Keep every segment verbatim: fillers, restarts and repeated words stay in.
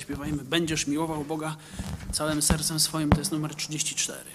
zaśpiewajmy Będziesz miłował Boga całym sercem swoim. To jest numer trzydzieści cztery.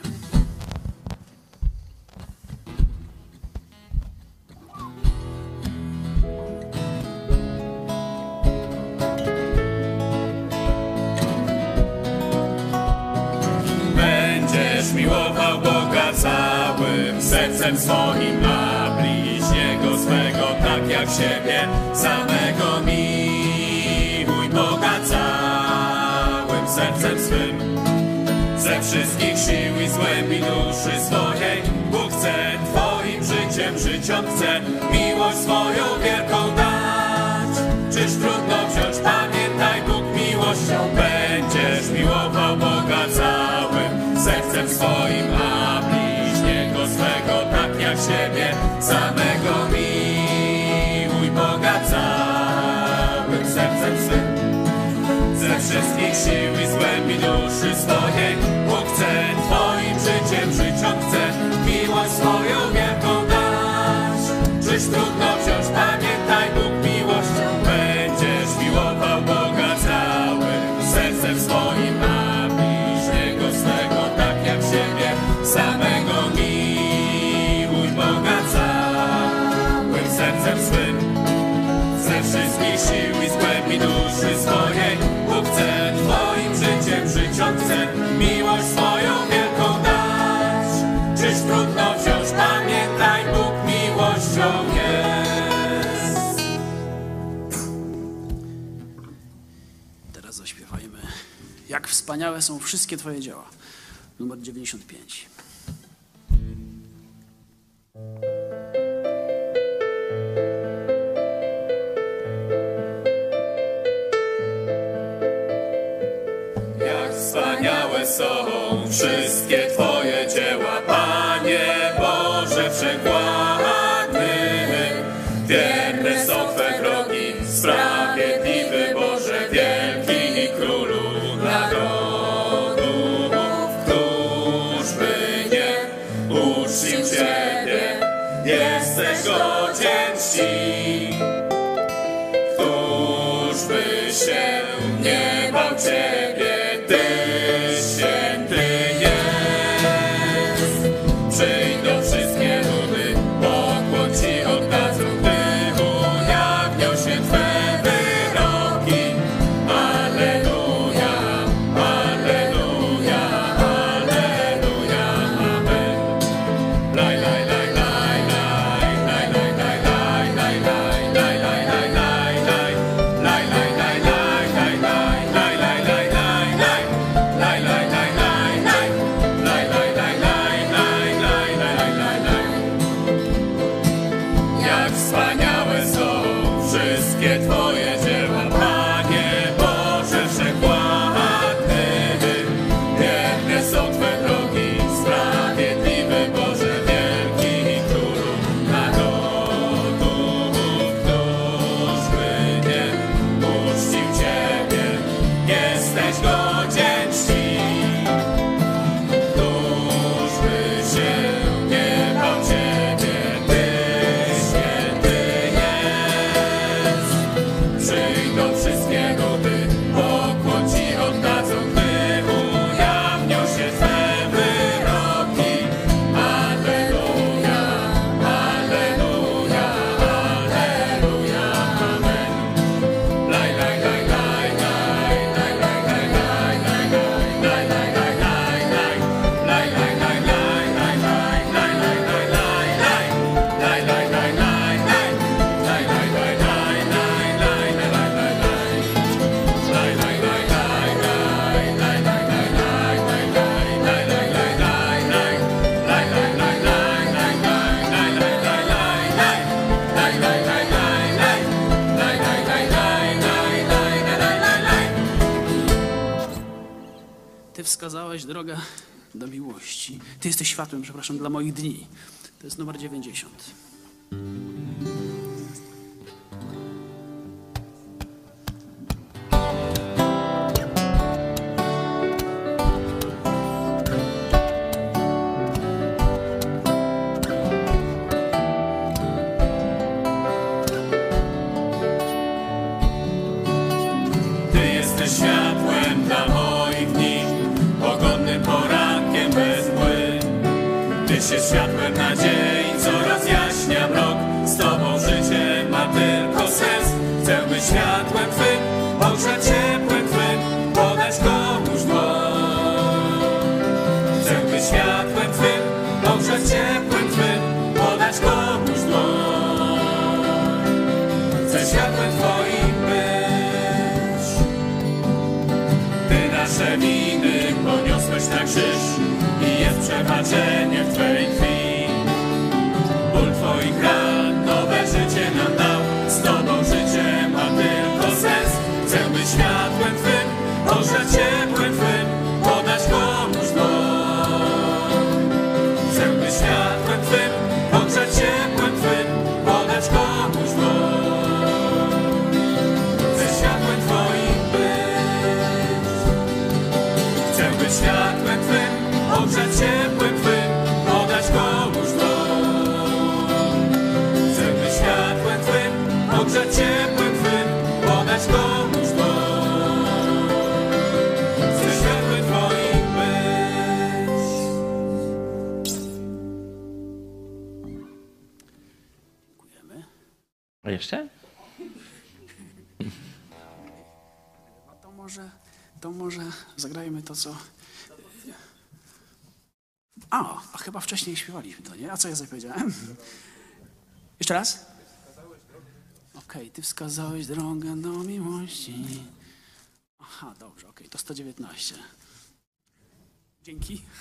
Będziesz miłował Boga całym sercem swoim, a bliźniego swego tak jak siebie samego. Miłuj Boga całym sercem swym, ze wszystkich sił i z głębi duszy swojej. Bóg chce twoim życiem żyć, On chce miłość swoją wielką dać. Czyż trudno wziąć? Pamiętaj, Bóg miłością. Będziesz miłował Boga całym sercem swoim, a bliźniego swego tak jak siebie samego. Miłuj Boga całym sercem swym, ze wszystkich sił i z głębi duszy swojej. Bóg chce twoim życiem żyć, On chce miłość swoją wielką dać. Czyż trudno wziąć? Pamiętaj, Bóg miłością. Będziesz miłował Boga całym sercem swoim, a bliźniego swego tak jak siebie samego. Miłuj Boga całym sercem swym, ze wszystkich sił i z głębi duszy swojej. Bóg chce twoim życiem żyć, On chce miłość swoją wielką dać. Czyż trudno wziąć? Pamiętaj, Bóg miłością jest. Teraz zaśpiewajmy Jak wspaniałe są wszystkie Twoje dzieła. Numer dziewięćdziesiąt pięć. Jak wspaniałe są wszystkie Twoje dzieła, Panie Boże Wszechwładny. Wierne są Twe drogi, sprawiedliwy Boże, wielki Królu narodów. Któż by nie uczcił Ciebie, jesteś godzien czci. Któż by się nie bał Ciebie, Ty święty jest. Przyjdą wszystkie ludy, pokłon Ci oddadzą, gdy ujawnią się Twe wyroki. Alleluja, alleluja, alleluja, amen. Laj, laj, laj, laj, laj, laj, laj, laj, laj, laj, laj, laj, laj, laj, laj. Laj, laj, laj, laj, laj, laj, laj, laj, laj, laj, laj. Laj, laj, laj, laj, laj. Laj, laj, laj, laj, laj, laj, laj, laj, laj. Jak wspaniałe są wszystkie Twoje dzieła, Panie Boże Wszechwładny. Wierne są Twe drogi, sprawiedliwy Boże, wielki Królu narodów. Któż by nie uczcił Ciebie, jesteś godzien czci. Któż by się nie bał Ciebie, Ty święty jest. Przyjdą wszystkie ludy, pokłon Ci oddadzą, gdy ujawnią się Twe wyroki. Alleluja, alleluja, alleluja, amen. Laj, laj, laj, laj, laj, laj, laj, laj, laj, laj, laj, laj, laj, laj, laj, laj. Laj, laj, laj, laj, laj, laj, laj, laj, laj, laj, laj. Laj, laj, laj, laj, laj. Laj, laj, laj, laj, laj, laj, laj, laj, laj, laj. Laj, laj, laj, laj, laj, laj, laj, laj, laj, laj, laj, laj, laj, laj, laj, laj. Laj, laj, laj, laj, laj, laj, laj, laj, laj, laj, laj. Laj, laj, laj, laj, laj. Laj, laj, laj, laj, laj, laj, laj, laj, laj. Ty wskazałeś drogę do miłości. Ty jesteś światłem, przepraszam, dla moich dni. To jest numer dziewięćdziesiąt. Ty jesteś światło się światłem nadziei, co rozjaśnia mrok. Z Tobą życie ma tylko sens. Chcę być światłem Twym, ogrzać ciepłem Twym, podać komuś dłoń. Chcę być światłem Twym, ogrzać ciepłem Twym, podać komuś dłoń. Chcę światłem Twoim być. Ty nasze winy poniosłeś na krzyż i jest przebaczenie w Twej krwi. Ból Twoich ran nowe życie nam dał. Z Tobą życie ma tylko sens. Chcę być światłem Twym, ogrzać ciepłem Twym, podać komuś dłoń. Chcę być światłem Twym, ogrzać ciepłem Twym, podać komuś dłoń. Chcę światłem Twoim być. Chcę być światłem Twym, ogrzać ciepłem Twym, podać komuś dłoń. Chcę być światłem Twym, ogrzać ciepłem Twym, podać komuś dłoń. Chcę światłem Twoim być. Dziękujemy. A jeszcze? A to może, to może zagrajmy to, co... A, a chyba wcześniej śpiewaliśmy to, nie? A co ja zapowiedziałem? Jeszcze raz? Okej, Ty wskazałeś drogę do miłości. Aha, dobrze, okej, to sto dziewiętnaście. Dzięki.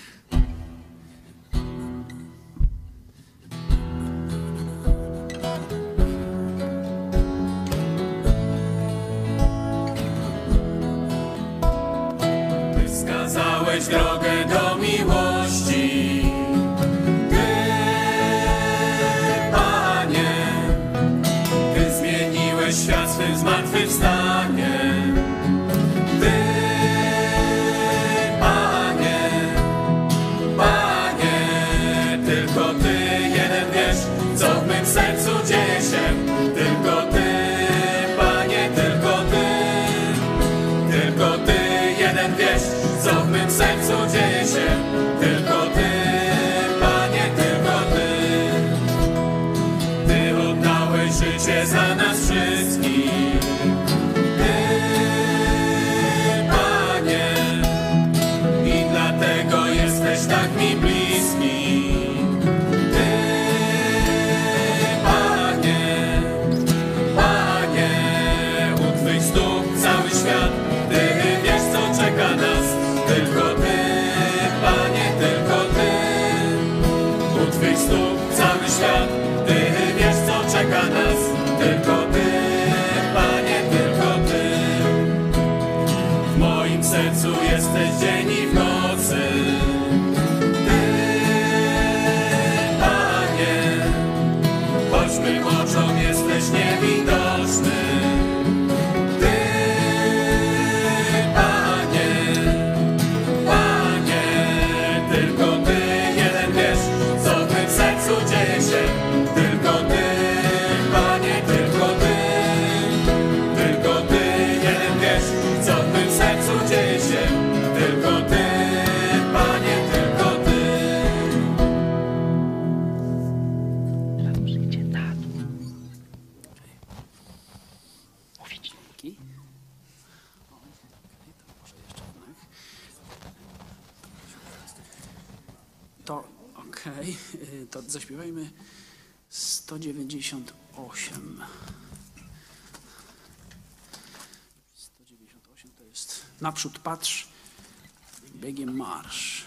Ty wskazałeś drogę do miłości. Ty, Panie, Ty zmieniłeś świat swym zmartwychwstaniem. Ty, Panie, Panie, tylko Ty jeden wiesz, co w mym sercu dzieje się. Tylko Ty, Panie, tylko Ty, tylko Ty jeden wiesz, co w mym sercu dzieje się. Tylko Ty, Panie, tylko Ty. Ty oddałeś życie za nas wszystkich. Ty, Panie, i dlatego jesteś tak mi bliski. Ty, Panie, Panie, u Twych stóp cały świat. Ty wiesz, co czeka nas. Tylko Ty, Panie, tylko Ty. U Twych stóp cały świat. Ty wiesz, co czeka nas. Tylko Ty, Panie, tylko Ty. W moim sercu jesteś dzień i w nocy. Ty, Panie, choć mym oczom jesteś niewidoczny. Ty, Panie, Panie, tylko Ty jeden wiesz, co w mym sercu dzieje się. Tylko Ty, Panie, tylko Ty. Tylko Ty jeden wiesz, co w mym sercu dzieje się. Tylko Ty, Panie, tylko Ty. Idzie na dół. Mówić. Dzięki. O, okej, to może jeszcze jednak. To okej, y, to zaśpiewajmy sto dziewięćdziesiąt osiem. sto dziewięćdziesiąt osiem to jest Naprzód patrz, biegiem marsz.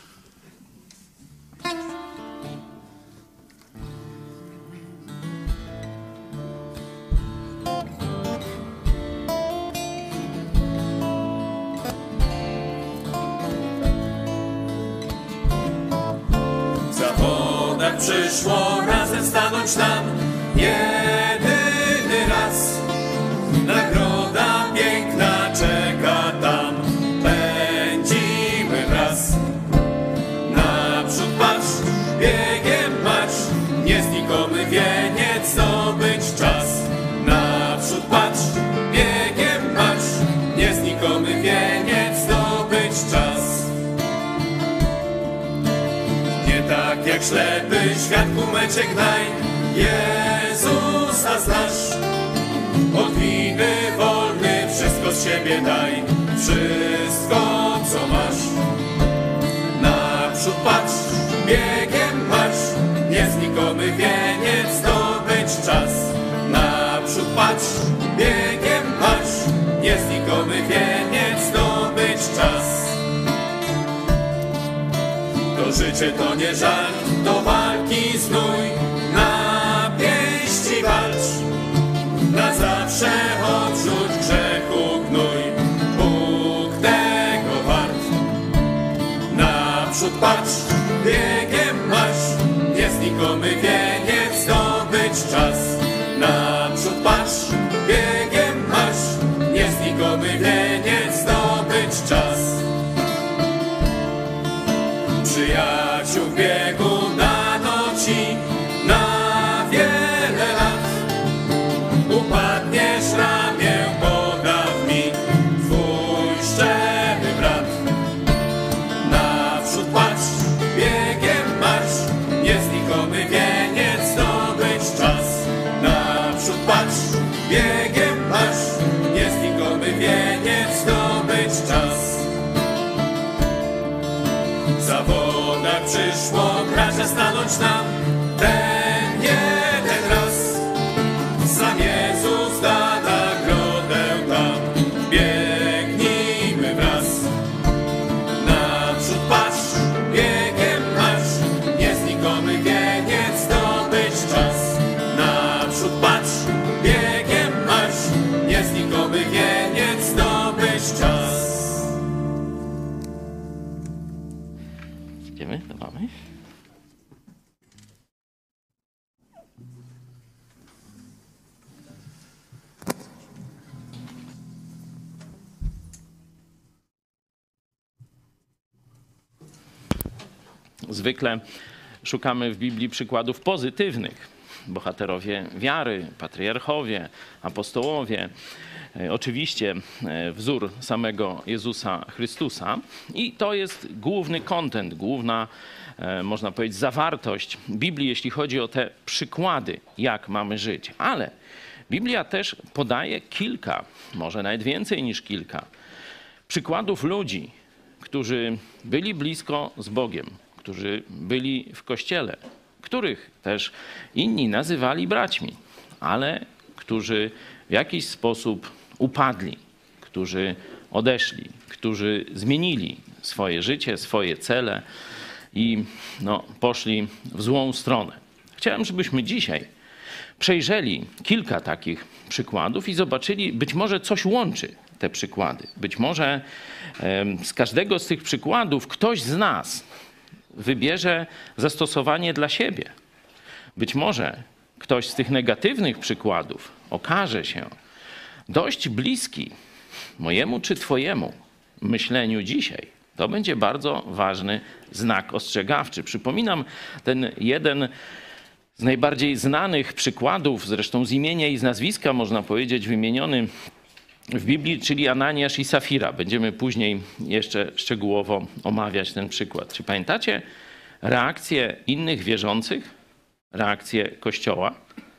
W zawodach przyszło razem stanąć nam jedyny raz. Nagroda piękna czeka tam, pędzimy wraz. Naprzód patrz, biegiem marsz, nieznikomy wieniec zdobyć czas. Naprzód patrz, biegiem marsz, nieznikomy wieniec zdobyć czas. Nie tak jak jak ślepy świat kumeczek daj. Jezusa znasz, od winy wolny, wszystko z siebie daj. Wszystko co masz, naprzód patrz, biegiem marsz, nieznikomy wieniec zdobyć czas. Naprzód patrz, biegiem marsz, nieznikomy wieniec zdobyć czas. To życie to nie żart, do walki znój, na pięści walcz, na zawsze odrzuć grzechu gnój. Bóg tego wart. Naprzód patrz, biegiem marsz, nieznikomy wieniec zdobyć czas. Naprzód patrz, biegiem marsz, nieznikomy wieniec zdobyć czas. Przyjaciół w biegu dano ci na wiele lat. Upadniesz, ramię podaw mi twój szczery brat. Naprzód patrz, biegiem marsz, nieznikomy wieniec zdobyć czas. Naprzód patrz, biegiem marsz, nieznikomy wieniec zdobyć czas. W zawodach przyszło gracza stanąć nam ten jeden raz. Sam Jezus da nagrodę tam, biegnijmy wraz. Naprzód patrz, biegiem marsz, nieznikomy wieniec zdobyć czas. Naprzód patrz, biegiem marsz, nieznikomy wieniec zdobyć czas. Idziemy? To mamy? Zwykle szukamy w Biblii przykładów pozytywnych. Bohaterowie wiary, patriarchowie, apostołowie, oczywiście wzór samego Jezusa Chrystusa. I to jest główny content, główna, można powiedzieć, zawartość Biblii, jeśli chodzi o te przykłady, jak mamy żyć. Ale Biblia też podaje kilka, może nawet więcej niż kilka, przykładów ludzi, którzy byli blisko z Bogiem, którzy byli w Kościele, których też inni nazywali braćmi, ale którzy w jakiś sposób upadli, którzy odeszli, którzy zmienili swoje życie, swoje cele i no, poszli w złą stronę. Chciałem, żebyśmy dzisiaj przejrzeli kilka takich przykładów i zobaczyli, być może coś łączy te przykłady. Być może z każdego z tych przykładów ktoś z nas wybierze zastosowanie dla siebie. Być może ktoś z tych negatywnych przykładów okaże się dość bliski mojemu czy twojemu myśleniu dzisiaj. To będzie bardzo ważny znak ostrzegawczy. Przypominam ten jeden z najbardziej znanych przykładów, zresztą z imienia i z nazwiska można powiedzieć wymieniony w Biblii, czyli Ananiasz i Safira. Będziemy później jeszcze szczegółowo omawiać ten przykład. Czy pamiętacie reakcję innych wierzących? Reakcję Kościoła?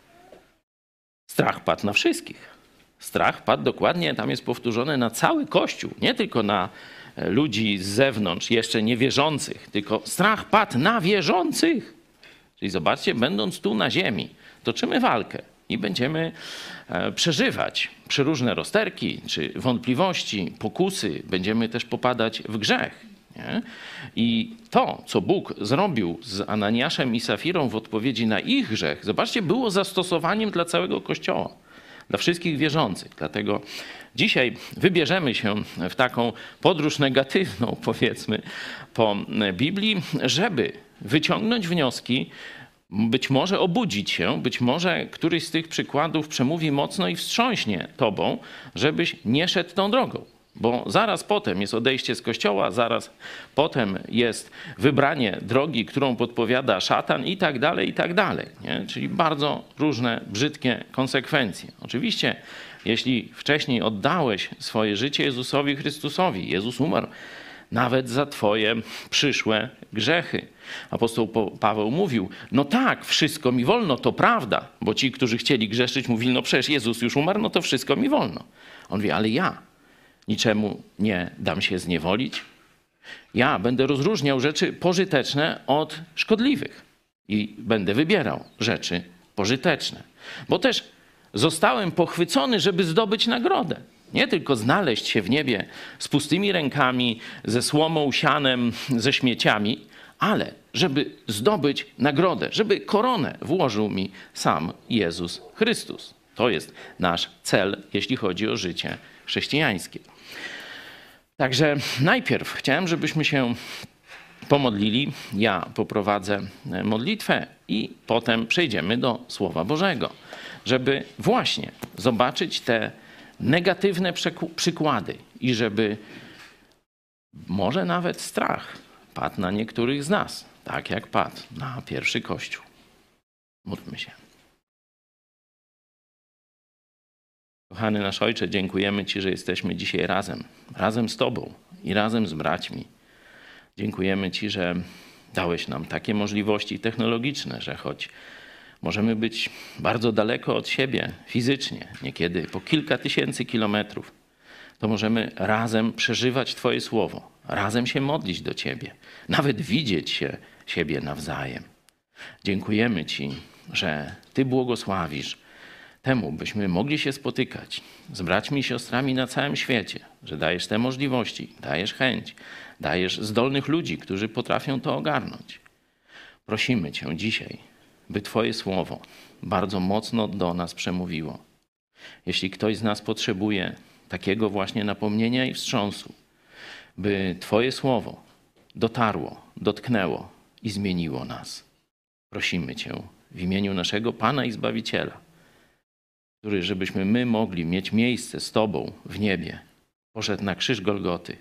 Strach padł na wszystkich. Strach padł dokładnie, tam jest powtórzone, na cały Kościół. Nie tylko na ludzi z zewnątrz, jeszcze niewierzących, tylko strach padł na wierzących. Czyli zobaczcie, będąc tu na ziemi, toczymy walkę i będziemy przeżywać przeróżne rozterki czy wątpliwości, pokusy. Będziemy też popadać w grzech. Nie? I to, co Bóg zrobił z Ananiaszem i Safirą w odpowiedzi na ich grzech, zobaczcie, było zastosowaniem dla całego Kościoła, dla wszystkich wierzących. Dlatego dzisiaj wybierzemy się w taką podróż negatywną, powiedzmy, po Biblii, żeby wyciągnąć wnioski, być może obudzić się, być może któryś z tych przykładów przemówi mocno i wstrząśnie tobą, żebyś nie szedł tą drogą. Bo zaraz potem jest odejście z Kościoła, zaraz potem jest wybranie drogi, którą podpowiada szatan i tak dalej, i tak dalej. Nie? Czyli bardzo różne, brzydkie konsekwencje. Oczywiście, jeśli wcześniej oddałeś swoje życie Jezusowi Chrystusowi, Jezus umarł nawet za twoje przyszłe grzechy. Apostoł Paweł mówił, no tak, wszystko mi wolno, to prawda, bo ci, którzy chcieli grzeszyć, mówili, no przecież Jezus już umarł, no to wszystko mi wolno. On mówi, ale ja niczemu nie dam się zniewolić. Ja będę rozróżniał rzeczy pożyteczne od szkodliwych i będę wybierał rzeczy pożyteczne. Bo też zostałem pochwycony, żeby zdobyć nagrodę. Nie tylko znaleźć się w niebie z pustymi rękami, ze słomą, sianem, ze śmieciami, ale żeby zdobyć nagrodę, żeby koronę włożył mi sam Jezus Chrystus. To jest nasz cel, jeśli chodzi o życie chrześcijańskie. Także najpierw chciałem, żebyśmy się pomodlili. Ja poprowadzę modlitwę i potem przejdziemy do Słowa Bożego, żeby właśnie zobaczyć te negatywne przykłady i żeby może nawet strach padł na niektórych z nas, tak jak padł na pierwszy Kościół. Módlmy się. Kochany nasz Ojcze, dziękujemy Ci, że jesteśmy dzisiaj razem, razem z Tobą i razem z braćmi. Dziękujemy Ci, że dałeś nam takie możliwości technologiczne, że choć możemy być bardzo daleko od siebie fizycznie, niekiedy po kilka tysięcy kilometrów, to możemy razem przeżywać Twoje słowo, razem się modlić do Ciebie, nawet widzieć się siebie nawzajem. Dziękujemy Ci, że Ty błogosławisz temu, byśmy mogli się spotykać z braćmi i siostrami na całym świecie, że dajesz te możliwości, dajesz chęć, dajesz zdolnych ludzi, którzy potrafią to ogarnąć. Prosimy Cię dzisiaj, by Twoje słowo bardzo mocno do nas przemówiło. Jeśli ktoś z nas potrzebuje takiego właśnie napomnienia i wstrząsu, by Twoje słowo dotarło, dotknęło i zmieniło nas. Prosimy Cię w imieniu naszego Pana i Zbawiciela, który, żebyśmy my mogli mieć miejsce z Tobą w niebie, poszedł na krzyż Golgoty.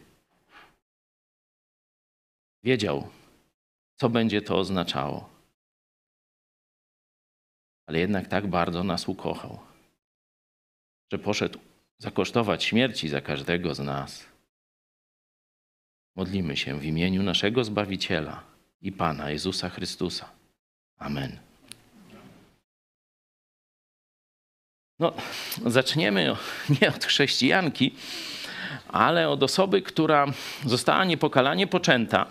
Wiedział, co będzie to oznaczało. Ale jednak tak bardzo nas ukochał, że poszedł zakosztować śmierci za każdego z nas. Modlimy się w imieniu naszego Zbawiciela i Pana Jezusa Chrystusa. Amen. No, zaczniemy nie od chrześcijanki, ale od osoby, która została niepokalanie poczęta.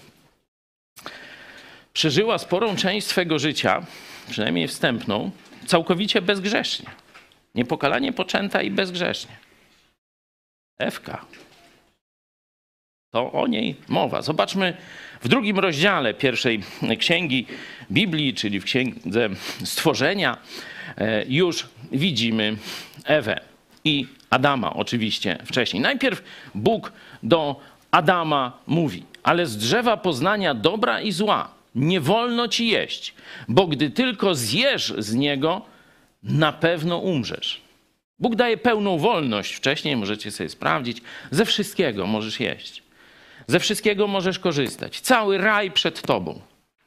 Przeżyła sporą część swego życia, przynajmniej wstępną, całkowicie bezgrzecznie. Niepokalanie poczęta i bezgrzecznie. Ewka. To o niej mowa. Zobaczmy w drugim rozdziale pierwszej księgi Biblii, czyli w księdze Stworzenia, już widzimy Ewę i Adama oczywiście wcześniej. Najpierw Bóg do Adama mówi, ale z drzewa poznania dobra i zła nie wolno ci jeść, bo gdy tylko zjesz z niego, na pewno umrzesz. Bóg daje pełną wolność wcześniej, możecie sobie sprawdzić, ze wszystkiego możesz jeść. Ze wszystkiego możesz korzystać. Cały raj przed tobą.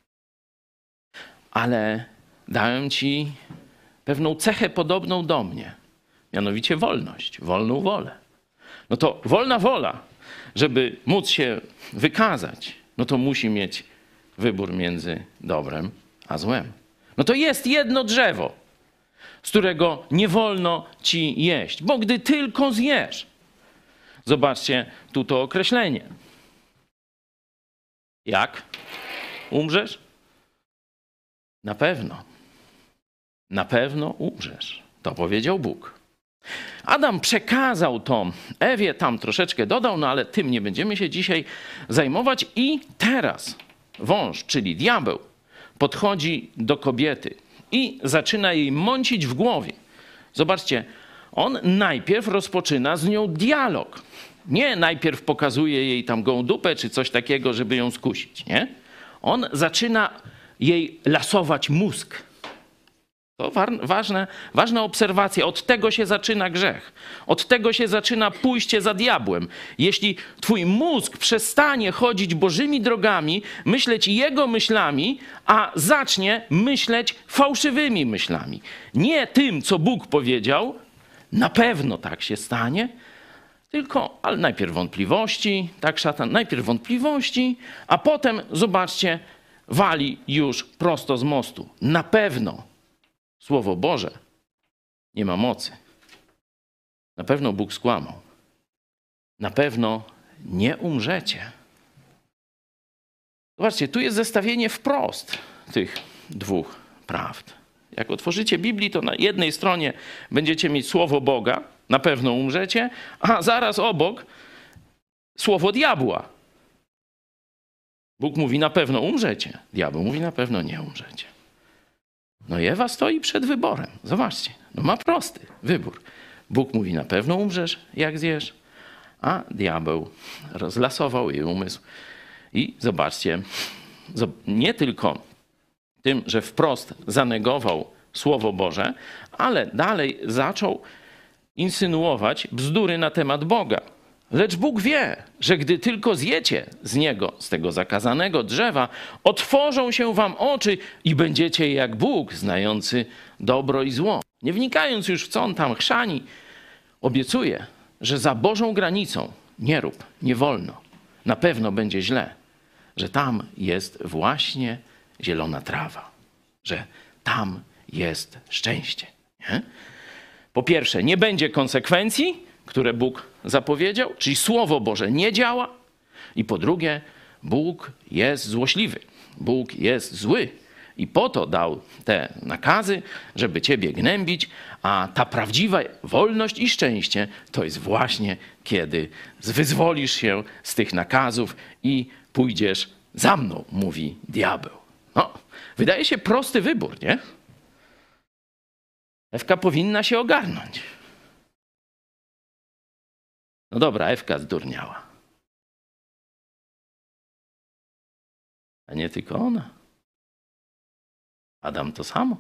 Ale dałem ci pewną cechę podobną do mnie, mianowicie wolność, wolną wolę. No to wolna wola, żeby móc się wykazać, no to musi mieć wybór między dobrem a złem. No to jest jedno drzewo, z którego nie wolno ci jeść, bo gdy tylko zjesz. Zobaczcie tu to określenie. Jak? Umrzesz? Na pewno. Na pewno umrzesz. To powiedział Bóg. Adam przekazał to Ewie, tam troszeczkę dodał, no ale tym nie będziemy się dzisiaj zajmować. I teraz wąż, czyli diabeł, podchodzi do kobiety i zaczyna jej mącić w głowie. Zobaczcie, on najpierw rozpoczyna z nią dialog. Nie najpierw pokazuje jej tam gołą dupę czy coś takiego, żeby ją skusić, nie? On zaczyna jej lasować mózg. To ważne, ważna obserwacja. Od tego się zaczyna grzech. Od tego się zaczyna pójście za diabłem. Jeśli twój mózg przestanie chodzić Bożymi drogami, myśleć Jego myślami, a zacznie myśleć fałszywymi myślami. Nie tym, co Bóg powiedział, na pewno tak się stanie, Tylko, ale najpierw wątpliwości, tak szatan, najpierw wątpliwości, a potem, zobaczcie, wali już prosto z mostu. Na pewno Słowo Boże nie ma mocy. Na pewno Bóg skłamał. Na pewno nie umrzecie. Zobaczcie, tu jest zestawienie wprost tych dwóch prawd. Jak otworzycie Biblię, to na jednej stronie będziecie mieć Słowo Boga, na pewno umrzecie, a zaraz obok Słowo diabła. Bóg mówi, na pewno umrzecie. Diabeł mówi, na pewno nie umrzecie. No i Ewa stoi przed wyborem. Zobaczcie, no ma prosty wybór. Bóg mówi, na pewno umrzesz, jak zjesz, a diabeł rozlasował jej umysł. I zobaczcie, nie tylko tym, że wprost zanegował Słowo Boże, ale dalej zaczął insynuować bzdury na temat Boga. Lecz Bóg wie, że gdy tylko zjecie z niego, z tego zakazanego drzewa, otworzą się wam oczy i będziecie jak Bóg, znający dobro i zło. Nie wnikając już w co on tam chrzani, obiecuje, że za Bożą granicą nie rób, nie wolno. Na pewno będzie źle, że tam jest właśnie zielona trawa, że tam jest szczęście. Nie? Po pierwsze, nie będzie konsekwencji, które Bóg zapowiedział, czyli Słowo Boże nie działa. I po drugie, Bóg jest złośliwy, Bóg jest zły. I po to dał te nakazy, żeby ciebie gnębić, a ta prawdziwa wolność i szczęście to jest właśnie, kiedy wyzwolisz się z tych nakazów i pójdziesz za mną, mówi diabeł. No, wydaje się prosty wybór, nie? Ewka powinna się ogarnąć. No dobra, Ewka zdurniała. A nie tylko ona. Adam to samo.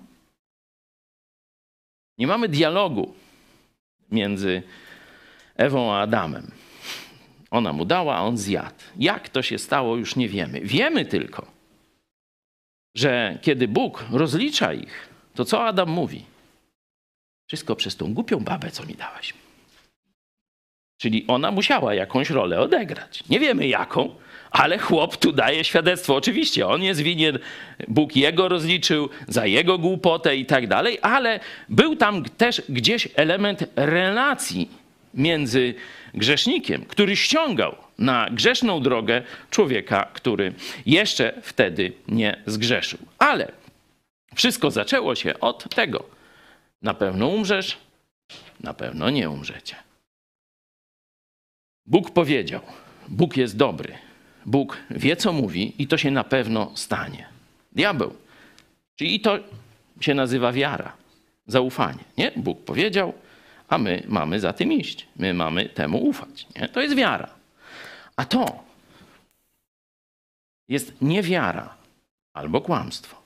Nie mamy dialogu między Ewą a Adamem. Ona mu dała, a on zjadł. Jak to się stało, już nie wiemy. Wiemy tylko, że kiedy Bóg rozlicza ich, to co Adam mówi? Wszystko przez tą głupią babę, co mi dałaś. Czyli ona musiała jakąś rolę odegrać. Nie wiemy jaką, ale chłop tu daje świadectwo. Oczywiście on jest winien, Bóg jego rozliczył za jego głupotę i tak dalej, ale był tam też gdzieś element relacji między grzesznikiem, który ściągał na grzeszną drogę człowieka, który jeszcze wtedy nie zgrzeszył. Ale wszystko zaczęło się od tego. Na pewno umrzesz, na pewno nie umrzecie. Bóg powiedział, Bóg jest dobry, Bóg wie, co mówi i to się na pewno stanie. Diabeł, czyli to się nazywa wiara, zaufanie. Nie? Bóg powiedział, a my mamy za tym iść, my mamy temu ufać. Nie? To jest wiara. A to jest niewiara albo kłamstwo.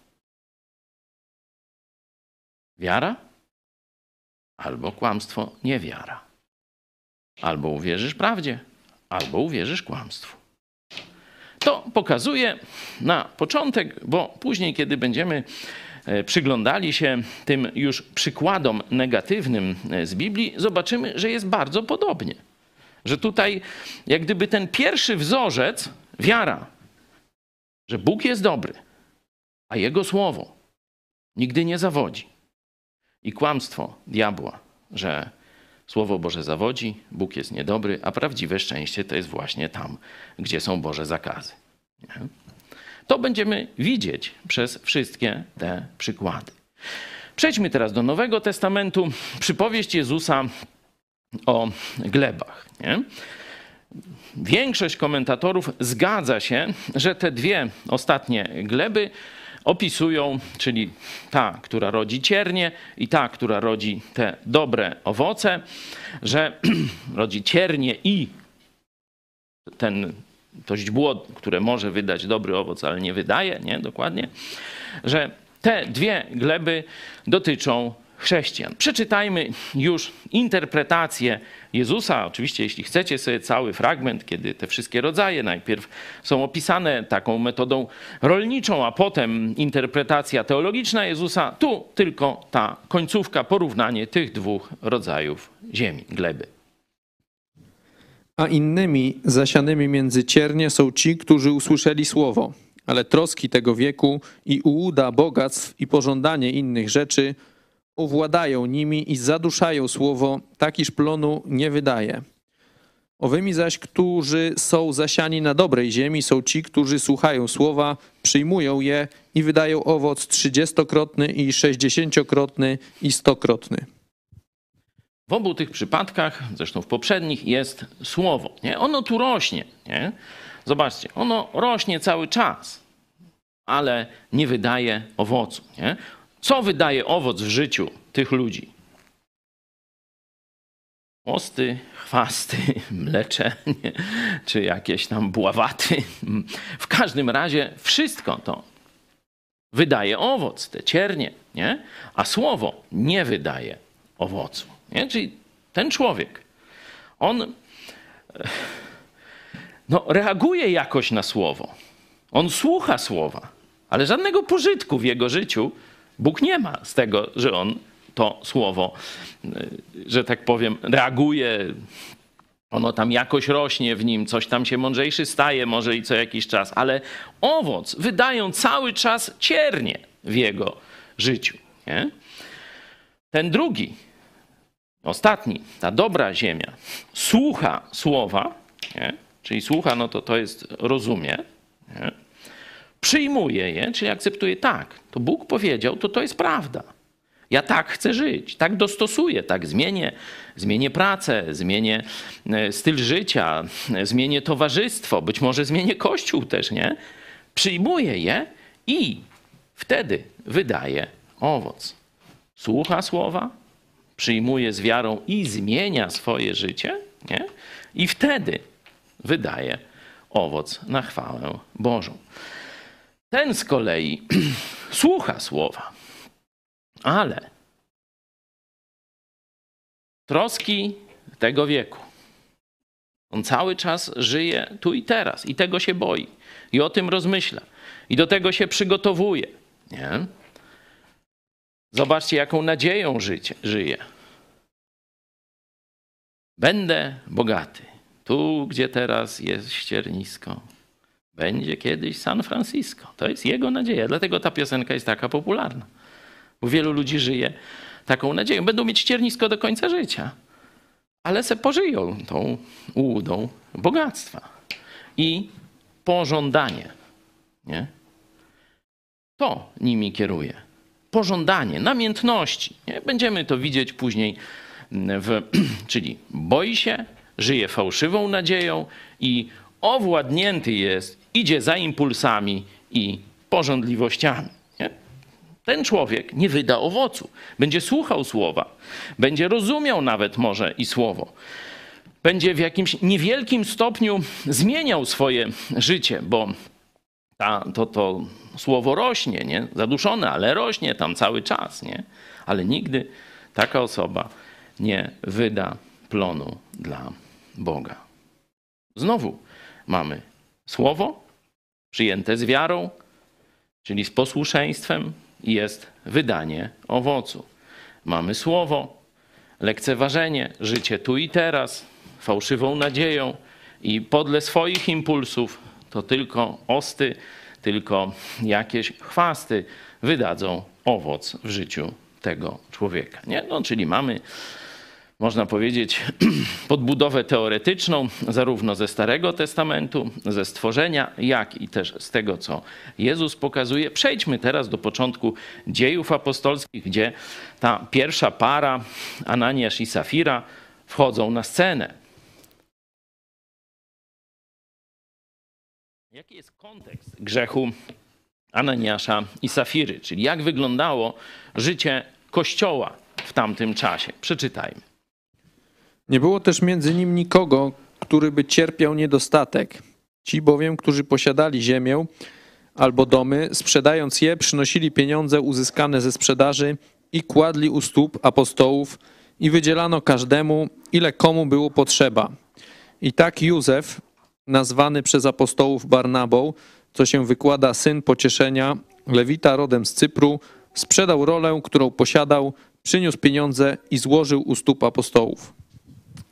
Wiara albo kłamstwo, niewiara. Albo uwierzysz prawdzie, albo uwierzysz kłamstwu. To pokazuje na początek, bo później, kiedy będziemy przyglądali się tym już przykładom negatywnym z Biblii, zobaczymy, że jest bardzo podobnie. Że tutaj jak gdyby ten pierwszy wzorzec, wiara, że Bóg jest dobry, a Jego słowo nigdy nie zawodzi. I kłamstwo diabła, że Słowo Boże zawodzi, Bóg jest niedobry, a prawdziwe szczęście to jest właśnie tam, gdzie są Boże zakazy. Nie? To będziemy widzieć przez wszystkie te przykłady. Przejdźmy teraz do Nowego Testamentu. Przypowieść Jezusa o glebach. Nie? Większość komentatorów zgadza się, że te dwie ostatnie gleby opisują, czyli ta, która rodzi ciernie i ta, która rodzi te dobre owoce, że rodzi ciernie i ten, to źdźbło, które może wydać dobry owoc, ale nie wydaje, nie, dokładnie, że te dwie gleby dotyczą chrześcijan. Przeczytajmy już interpretację Jezusa. Oczywiście, jeśli chcecie sobie cały fragment, kiedy te wszystkie rodzaje najpierw są opisane taką metodą rolniczą, a potem interpretacja teologiczna Jezusa, tu tylko ta końcówka, porównanie tych dwóch rodzajów ziemi, gleby. A innymi zasianymi między ciernie są ci, którzy usłyszeli słowo, ale troski tego wieku i ułuda bogactw i pożądanie innych rzeczy owładają nimi i zaduszają słowo, tak iż plonu nie wydaje. Owymi zaś, którzy są zasiani na dobrej ziemi, są ci, którzy słuchają słowa, przyjmują je i wydają owoc trzydziestokrotny i sześćdziesięciokrotny i stokrotny. W obu tych przypadkach, zresztą w poprzednich, jest słowo. Nie? Ono tu rośnie. Nie? Zobaczcie, ono rośnie cały czas, ale nie wydaje owocu. Nie? Co wydaje owoc w życiu tych ludzi? Mosty, chwasty, mleczenie, czy jakieś tam buławaty. W każdym razie wszystko to wydaje owoc, te ciernie, nie? A słowo nie wydaje owocu. Nie? Czyli ten człowiek, on no, reaguje jakoś na słowo. On słucha słowa, ale żadnego pożytku w jego życiu Bóg nie ma z tego, że on to słowo, że tak powiem, reaguje. Ono tam jakoś rośnie w nim, coś tam się mądrzejszy staje może i co jakiś czas, ale owoc wydają cały czas ciernie w jego życiu. Nie? Ten drugi, ostatni, ta dobra ziemia, słucha słowa, nie? Czyli słucha, no to to jest rozumie, nie? Przyjmuje je, czyli akceptuje, tak, to Bóg powiedział, to to jest prawda. Ja tak chcę żyć, tak dostosuję, tak zmienię, zmienię pracę, zmienię styl życia, zmienię towarzystwo, być może zmienię Kościół też, nie? Przyjmuję je i wtedy wydaje owoc. Słucha słowa, przyjmuje z wiarą i zmienia swoje życie, nie? I wtedy wydaje owoc na chwałę Bożą. Ten z kolei słucha słowa, ale troski tego wieku. On cały czas żyje tu i teraz i tego się boi. I o tym rozmyśla. I do tego się przygotowuje. Nie? Zobaczcie, jaką nadzieją życie, żyje. Będę bogaty. Tu, gdzie teraz jest ściernisko, będzie kiedyś San Francisco. To jest jego nadzieja. Dlatego ta piosenka jest taka popularna. Bo wielu ludzi żyje taką nadzieją. Będą mieć ściernisko do końca życia. Ale se pożyją tą ułudą bogactwa. I pożądanie. Nie? To nimi kieruje. Pożądanie, namiętności. Nie? Będziemy to widzieć później. W, czyli boi się, żyje fałszywą nadzieją i owładnięty jest, idzie za impulsami i pożądliwościami. Nie? Ten człowiek nie wyda owocu. Będzie słuchał słowa, będzie rozumiał nawet może i słowo. Będzie w jakimś niewielkim stopniu zmieniał swoje życie, bo ta, to, to słowo rośnie, nie? Zaduszone, ale rośnie tam cały czas. Nie? Ale nigdy taka osoba nie wyda plonu dla Boga. Znowu mamy słowo przyjęte z wiarą, czyli z posłuszeństwem, i jest wydanie owocu. Mamy słowo, lekceważenie, życie tu i teraz, fałszywą nadzieją i podle swoich impulsów to tylko osty, tylko jakieś chwasty wydadzą owoc w życiu tego człowieka. Nie? No, czyli mamy, można powiedzieć, podbudowę teoretyczną zarówno ze Starego Testamentu, ze stworzenia, jak i też z tego, co Jezus pokazuje. Przejdźmy teraz do początku Dziejów Apostolskich, gdzie ta pierwsza para, Ananiasz i Safira, wchodzą na scenę. Jaki jest kontekst grzechu Ananiasza i Safiry? Czyli jak wyglądało życie Kościoła w tamtym czasie? Przeczytajmy. Nie było też między nim nikogo, który by cierpiał niedostatek. Ci bowiem, którzy posiadali ziemię albo domy, sprzedając je, przynosili pieniądze uzyskane ze sprzedaży i kładli u stóp apostołów i wydzielano każdemu, ile komu było potrzeba. I tak Józef, nazwany przez apostołów Barnabą, co się wykłada syn pocieszenia, lewita rodem z Cypru, sprzedał rolę, którą posiadał, przyniósł pieniądze i złożył u stóp apostołów.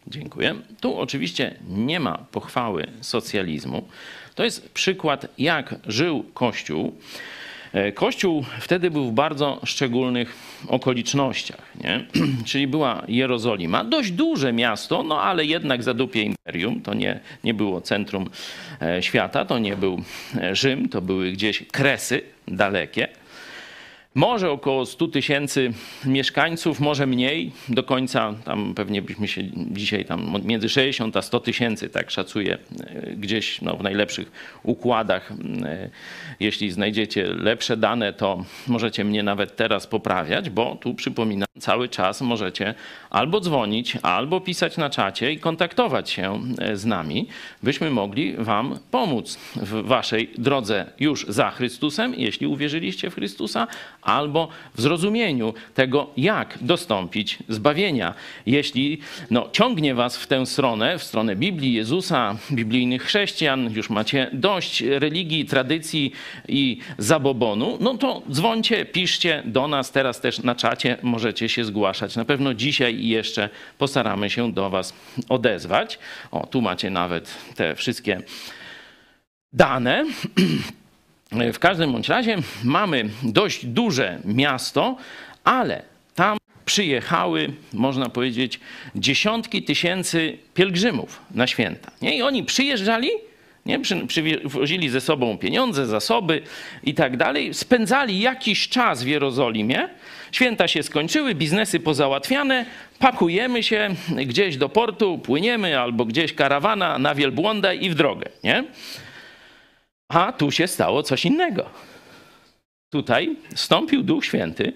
Dziękuję. Tu oczywiście nie ma pochwały socjalizmu. To jest przykład, jak żył Kościół. Kościół wtedy był w bardzo szczególnych okolicznościach, nie? Czyli była Jerozolima, dość duże miasto, no ale jednak zadupie imperium, to nie, nie było centrum świata, to nie był Rzym, to były gdzieś Kresy dalekie. Może około stu tysięcy mieszkańców, może mniej, do końca tam pewnie byśmy się dzisiaj tam między sześćdziesiąt a sto tysięcy, tak szacuję, gdzieś no, w najlepszych układach. Jeśli znajdziecie lepsze dane, to możecie mnie nawet teraz poprawiać, bo tu przypominam, cały czas możecie albo dzwonić, albo pisać na czacie i kontaktować się z nami, byśmy mogli wam pomóc w waszej drodze już za Chrystusem, jeśli uwierzyliście w Chrystusa, albo w zrozumieniu tego, jak dostąpić zbawienia. Jeśli no, ciągnie was w tę stronę, w stronę Biblii, Jezusa, biblijnych chrześcijan, już macie dość religii, tradycji i zabobonu, no to dzwońcie, piszcie do nas, teraz też na czacie możecie się zgłaszać. Na pewno dzisiaj jeszcze postaramy się do was odezwać. O, tu macie nawet te wszystkie dane. W każdym bądź razie mamy dość duże miasto, ale tam przyjechały, można powiedzieć, dziesiątki tysięcy pielgrzymów na święta. Nie? I oni przyjeżdżali, nie? Przy, przywozili ze sobą pieniądze, zasoby i tak dalej, spędzali jakiś czas w Jerozolimie, święta się skończyły, biznesy pozałatwiane, pakujemy się gdzieś do portu, płyniemy albo gdzieś karawana na wielbłąda i w drogę, nie? A tu się stało coś innego. Tutaj wstąpił Duch Święty.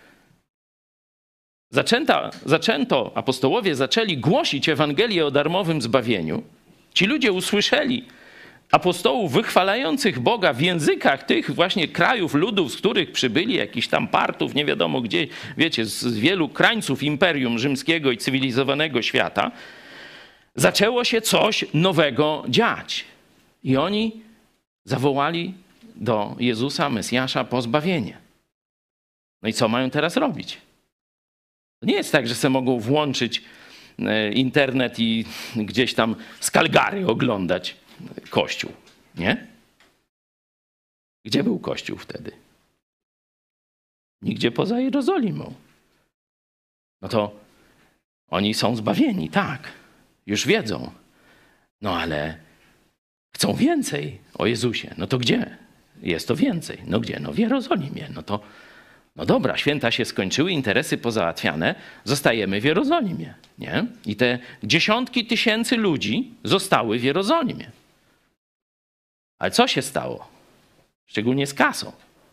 Zaczęta, zaczęto, apostołowie zaczęli głosić Ewangelię o darmowym zbawieniu. Ci ludzie usłyszeli apostołów wychwalających Boga w językach tych właśnie krajów, ludów, z których przybyli, jakichś tam partów, nie wiadomo gdzie, wiecie, z wielu krańców Imperium Rzymskiego i cywilizowanego świata. Zaczęło się coś nowego dziać. I oni zawołali do Jezusa, Mesjasza, po zbawienie. No i co mają teraz robić? To nie jest tak, że sobie mogą włączyć internet i gdzieś tam z Calgary oglądać Kościół, nie? Gdzie był Kościół wtedy? Nigdzie poza Jerozolimą. No to oni są zbawieni, tak. Już wiedzą. No ale chcą więcej o Jezusie. No to gdzie? Jest to więcej. No gdzie? No w Jerozolimie. No to, no dobra, święta się skończyły, interesy pozałatwiane, zostajemy w Jerozolimie, nie? I te dziesiątki tysięcy ludzi zostały w Jerozolimie. Ale co się stało? Szczególnie z kasą.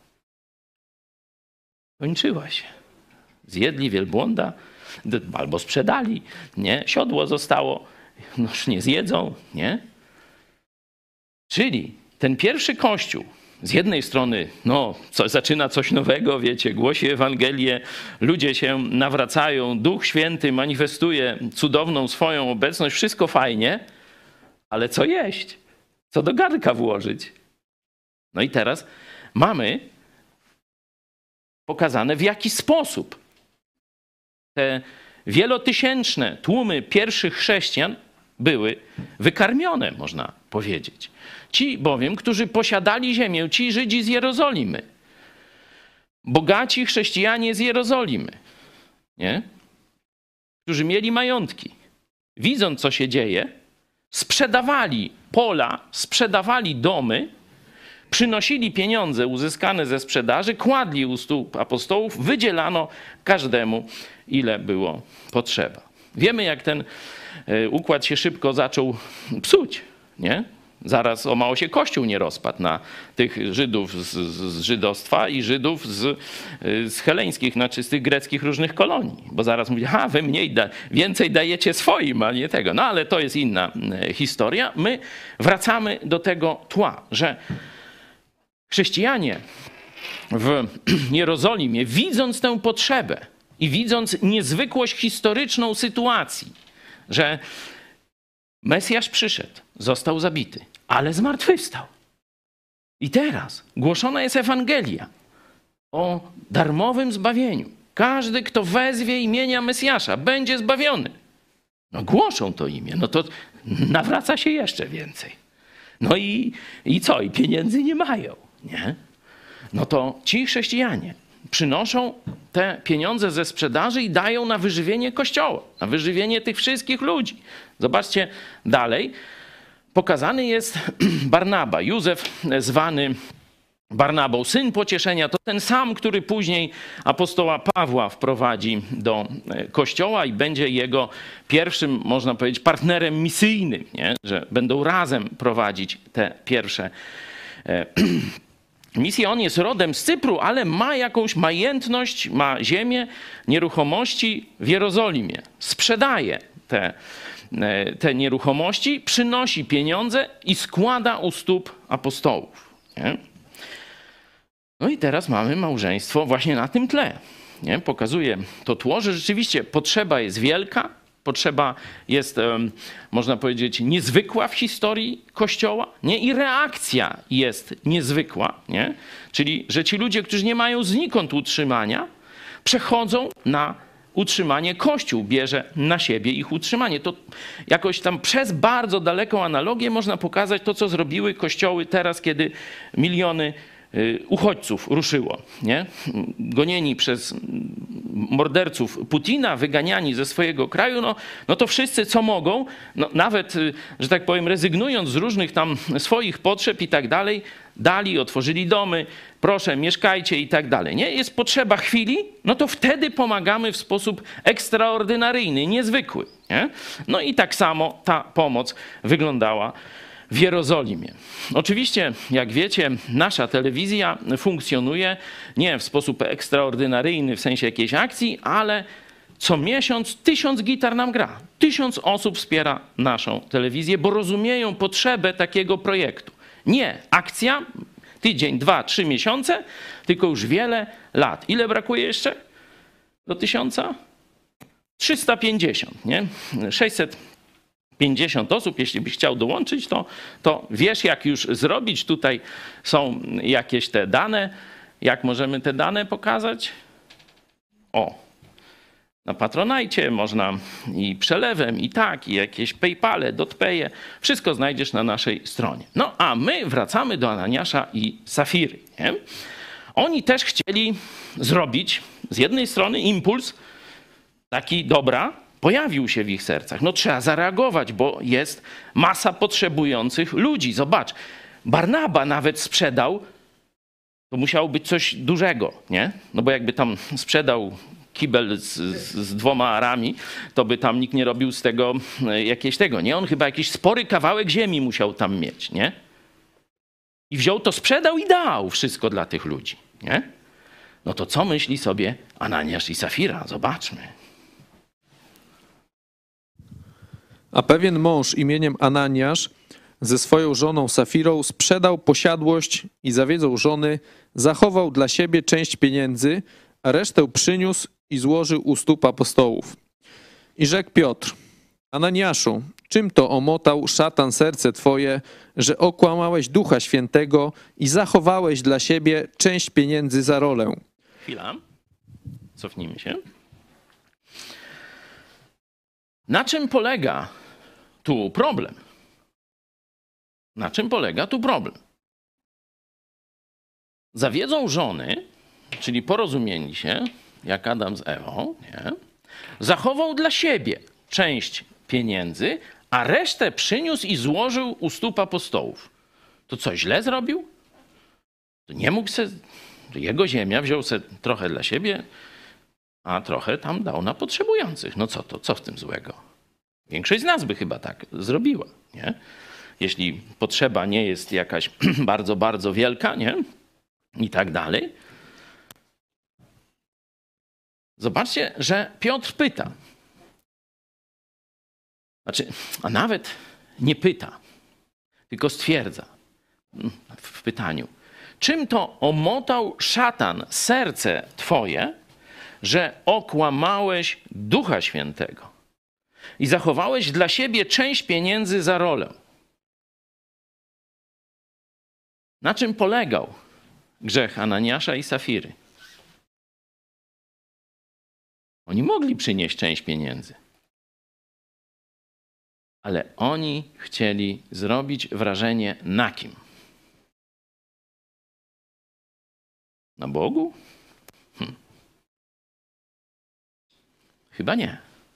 Kończyła się. Zjedli wielbłąda, albo sprzedali, nie? Siodło zostało, no już nie zjedzą, nie? Czyli ten pierwszy Kościół, z jednej strony no, co, zaczyna coś nowego, wiecie, głosi Ewangelię, ludzie się nawracają, Duch Święty manifestuje cudowną swoją obecność, wszystko fajnie, ale co jeść? Co do garnka włożyć? No i teraz mamy pokazane, w jaki sposób te wielotysięczne tłumy pierwszych chrześcijan były wykarmione, można powiedzieć. Ci bowiem, którzy posiadali ziemię, ci Żydzi z Jerozolimy, bogaci chrześcijanie z Jerozolimy, nie? Którzy mieli majątki, widząc co się dzieje, sprzedawali pola, sprzedawali domy, przynosili pieniądze uzyskane ze sprzedaży, kładli u stóp apostołów, wydzielano każdemu, ile było potrzeba. Wiemy, jak ten układ się szybko zaczął psuć, nie? Zaraz o mało się Kościół nie rozpadł na tych Żydów z, z żydostwa i Żydów z, z heleńskich, znaczy z tych greckich różnych kolonii. Bo zaraz mówi, a wy mniej da, więcej dajecie swoim, a nie tego. No ale to jest inna historia. My wracamy do tego tła, że chrześcijanie w Jerozolimie, widząc tę potrzebę i widząc niezwykłość historyczną sytuacji, że Mesjasz przyszedł, został zabity, ale zmartwychwstał. I teraz głoszona jest Ewangelia o darmowym zbawieniu. Każdy, kto wezwie imienia Mesjasza, będzie zbawiony. No głoszą to imię, no to nawraca się jeszcze więcej. No i, i co? I pieniędzy nie mają, nie? No to ci chrześcijanie przynoszą te pieniądze ze sprzedaży i dają na wyżywienie Kościoła, na wyżywienie tych wszystkich ludzi. Zobaczcie dalej. Pokazany jest Barnaba, Józef zwany Barnabą, syn pocieszenia, to ten sam, który później apostoła Pawła wprowadzi do Kościoła i będzie jego pierwszym, można powiedzieć, partnerem misyjnym, nie? Że będą razem prowadzić te pierwsze misje. On jest rodem z Cypru, ale ma jakąś majętność, ma ziemię, nieruchomości w Jerozolimie. Sprzedaje te, te nieruchomości, przynosi pieniądze i składa u stóp apostołów. Nie? No i teraz mamy małżeństwo właśnie na tym tle. Nie? Pokazuje to tło, że rzeczywiście potrzeba jest wielka, potrzeba jest, można powiedzieć, niezwykła w historii Kościoła, nie? I reakcja jest niezwykła, nie? Czyli, że ci ludzie, którzy nie mają znikąd utrzymania, przechodzą na utrzymanie. Kościół bierze na siebie ich utrzymanie. To jakoś tam przez bardzo daleką analogię można pokazać to, co zrobiły kościoły teraz, kiedy miliony uchodźców ruszyło, nie? Gonieni przez morderców Putina, wyganiani ze swojego kraju, no, no to wszyscy co mogą, no nawet, że tak powiem, rezygnując z różnych tam swoich potrzeb i tak dalej, dali, otworzyli domy, proszę, mieszkajcie i tak dalej, nie? Jest potrzeba chwili, no to wtedy pomagamy w sposób ekstraordynaryjny, niezwykły, nie? No i tak samo ta pomoc wyglądała w Jerozolimie. Oczywiście, jak wiecie, nasza telewizja funkcjonuje nie w sposób ekstraordynaryjny w sensie jakiejś akcji, ale co miesiąc tysiąc gitar nam gra. Tysiąc osób wspiera naszą telewizję, bo rozumieją potrzebę takiego projektu. Nie akcja, tydzień, dwa, trzy miesiące, tylko już wiele lat. Ile brakuje jeszcze do tysiąca? trzysta pięćdziesiąt, nie? sześćset pięćdziesiąt osób, jeśli byś chciał dołączyć, to, to wiesz, jak już zrobić. Tutaj są jakieś te dane. Jak możemy te dane pokazać? O, na Patronite można i przelewem, i tak, i jakieś PayPale, DotPaye. Wszystko znajdziesz na naszej stronie. No, a my wracamy do Ananiasza i Safiry. Nie? Oni też chcieli zrobić z jednej strony impuls taki dobra, pojawił się w ich sercach. No trzeba zareagować, bo jest masa potrzebujących ludzi. Zobacz, Barnaba nawet sprzedał, to musiało być coś dużego, nie? No bo jakby tam sprzedał kibel z, z, z dwoma arami, to by tam nikt nie robił z tego jakieś tego, nie? On chyba jakiś spory kawałek ziemi musiał tam mieć, nie? I wziął to, sprzedał i dał wszystko dla tych ludzi, nie? No to co myśli sobie Ananiasz i Safira? Zobaczmy. A pewien mąż imieniem Ananiasz ze swoją żoną Safirą sprzedał posiadłość i za wiedzą żony zachował dla siebie część pieniędzy, a resztę przyniósł i złożył u stóp apostołów. I rzekł Piotr: Ananiaszu, czym to omotał szatan serce twoje, że okłamałeś Ducha Świętego i zachowałeś dla siebie część pieniędzy za rolę? Chwila. Cofnijmy się. Na czym polega tu problem? Na czym polega tu problem? Za wiedzą żony, czyli porozumieli się, jak Adam z Ewą, nie? Zachował dla siebie część pieniędzy, a resztę przyniósł i złożył u stóp apostołów. To co, źle zrobił? To nie mógł se, to jego ziemia, wziął se trochę dla siebie, a trochę tam dał na potrzebujących. No co to, co w tym złego? Większość z nas by chyba tak zrobiła, nie? Jeśli potrzeba nie jest jakaś bardzo, bardzo wielka, nie? I tak dalej. Zobaczcie, że Piotr pyta. Znaczy, a nawet nie pyta, tylko stwierdza w pytaniu. Czym to omotał szatan serce twoje, że okłamałeś Ducha Świętego i zachowałeś dla siebie część pieniędzy za rolę? Na czym polegał grzech Ananiasza i Safiry? Oni mogli przynieść część pieniędzy. Ale oni chcieli zrobić wrażenie na kim? Na Bogu? Hm. Chyba nie.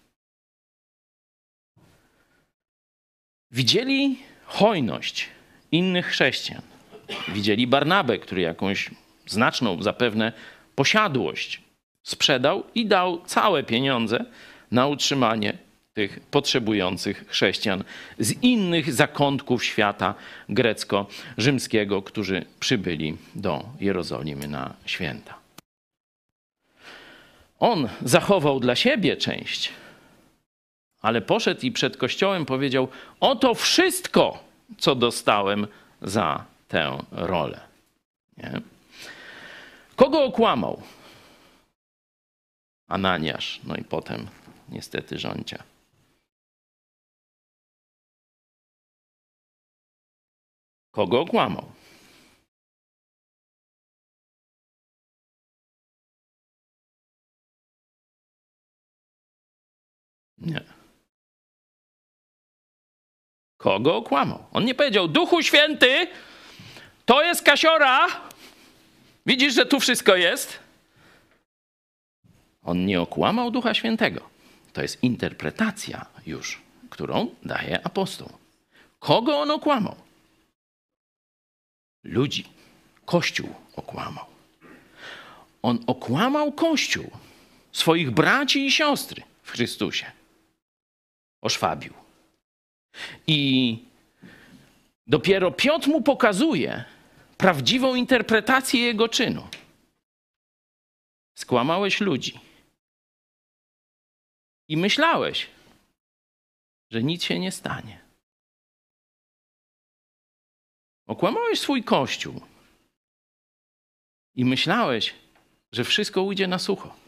Widzieli hojność innych chrześcijan. Widzieli Barnabę, który jakąś znaczną zapewne posiadłość sprzedał i dał całe pieniądze na utrzymanie tych potrzebujących chrześcijan z innych zakątków świata grecko-rzymskiego, którzy przybyli do Jerozolimy na święta. On zachował dla siebie część, ale poszedł i przed Kościołem powiedział: oto wszystko, co dostałem za tę rolę. Nie? Kogo okłamał? Ananiasz, no i potem niestety rządzia. Kogo okłamał? Nie. Kogo okłamał? On nie powiedział: Duchu Święty, to jest kasiora. Widzisz, że tu wszystko jest? On nie okłamał Ducha Świętego. To jest interpretacja już, którą daje apostoł. Kogo on okłamał? Ludzi. Kościół okłamał. On okłamał Kościół, swoich braci i siostry w Chrystusie. Oszwabił. I dopiero Piotr mu pokazuje prawdziwą interpretację jego czynu. Skłamałeś ludzi. I myślałeś, że nic się nie stanie. Okłamałeś swój Kościół. I myślałeś, że wszystko ujdzie na sucho.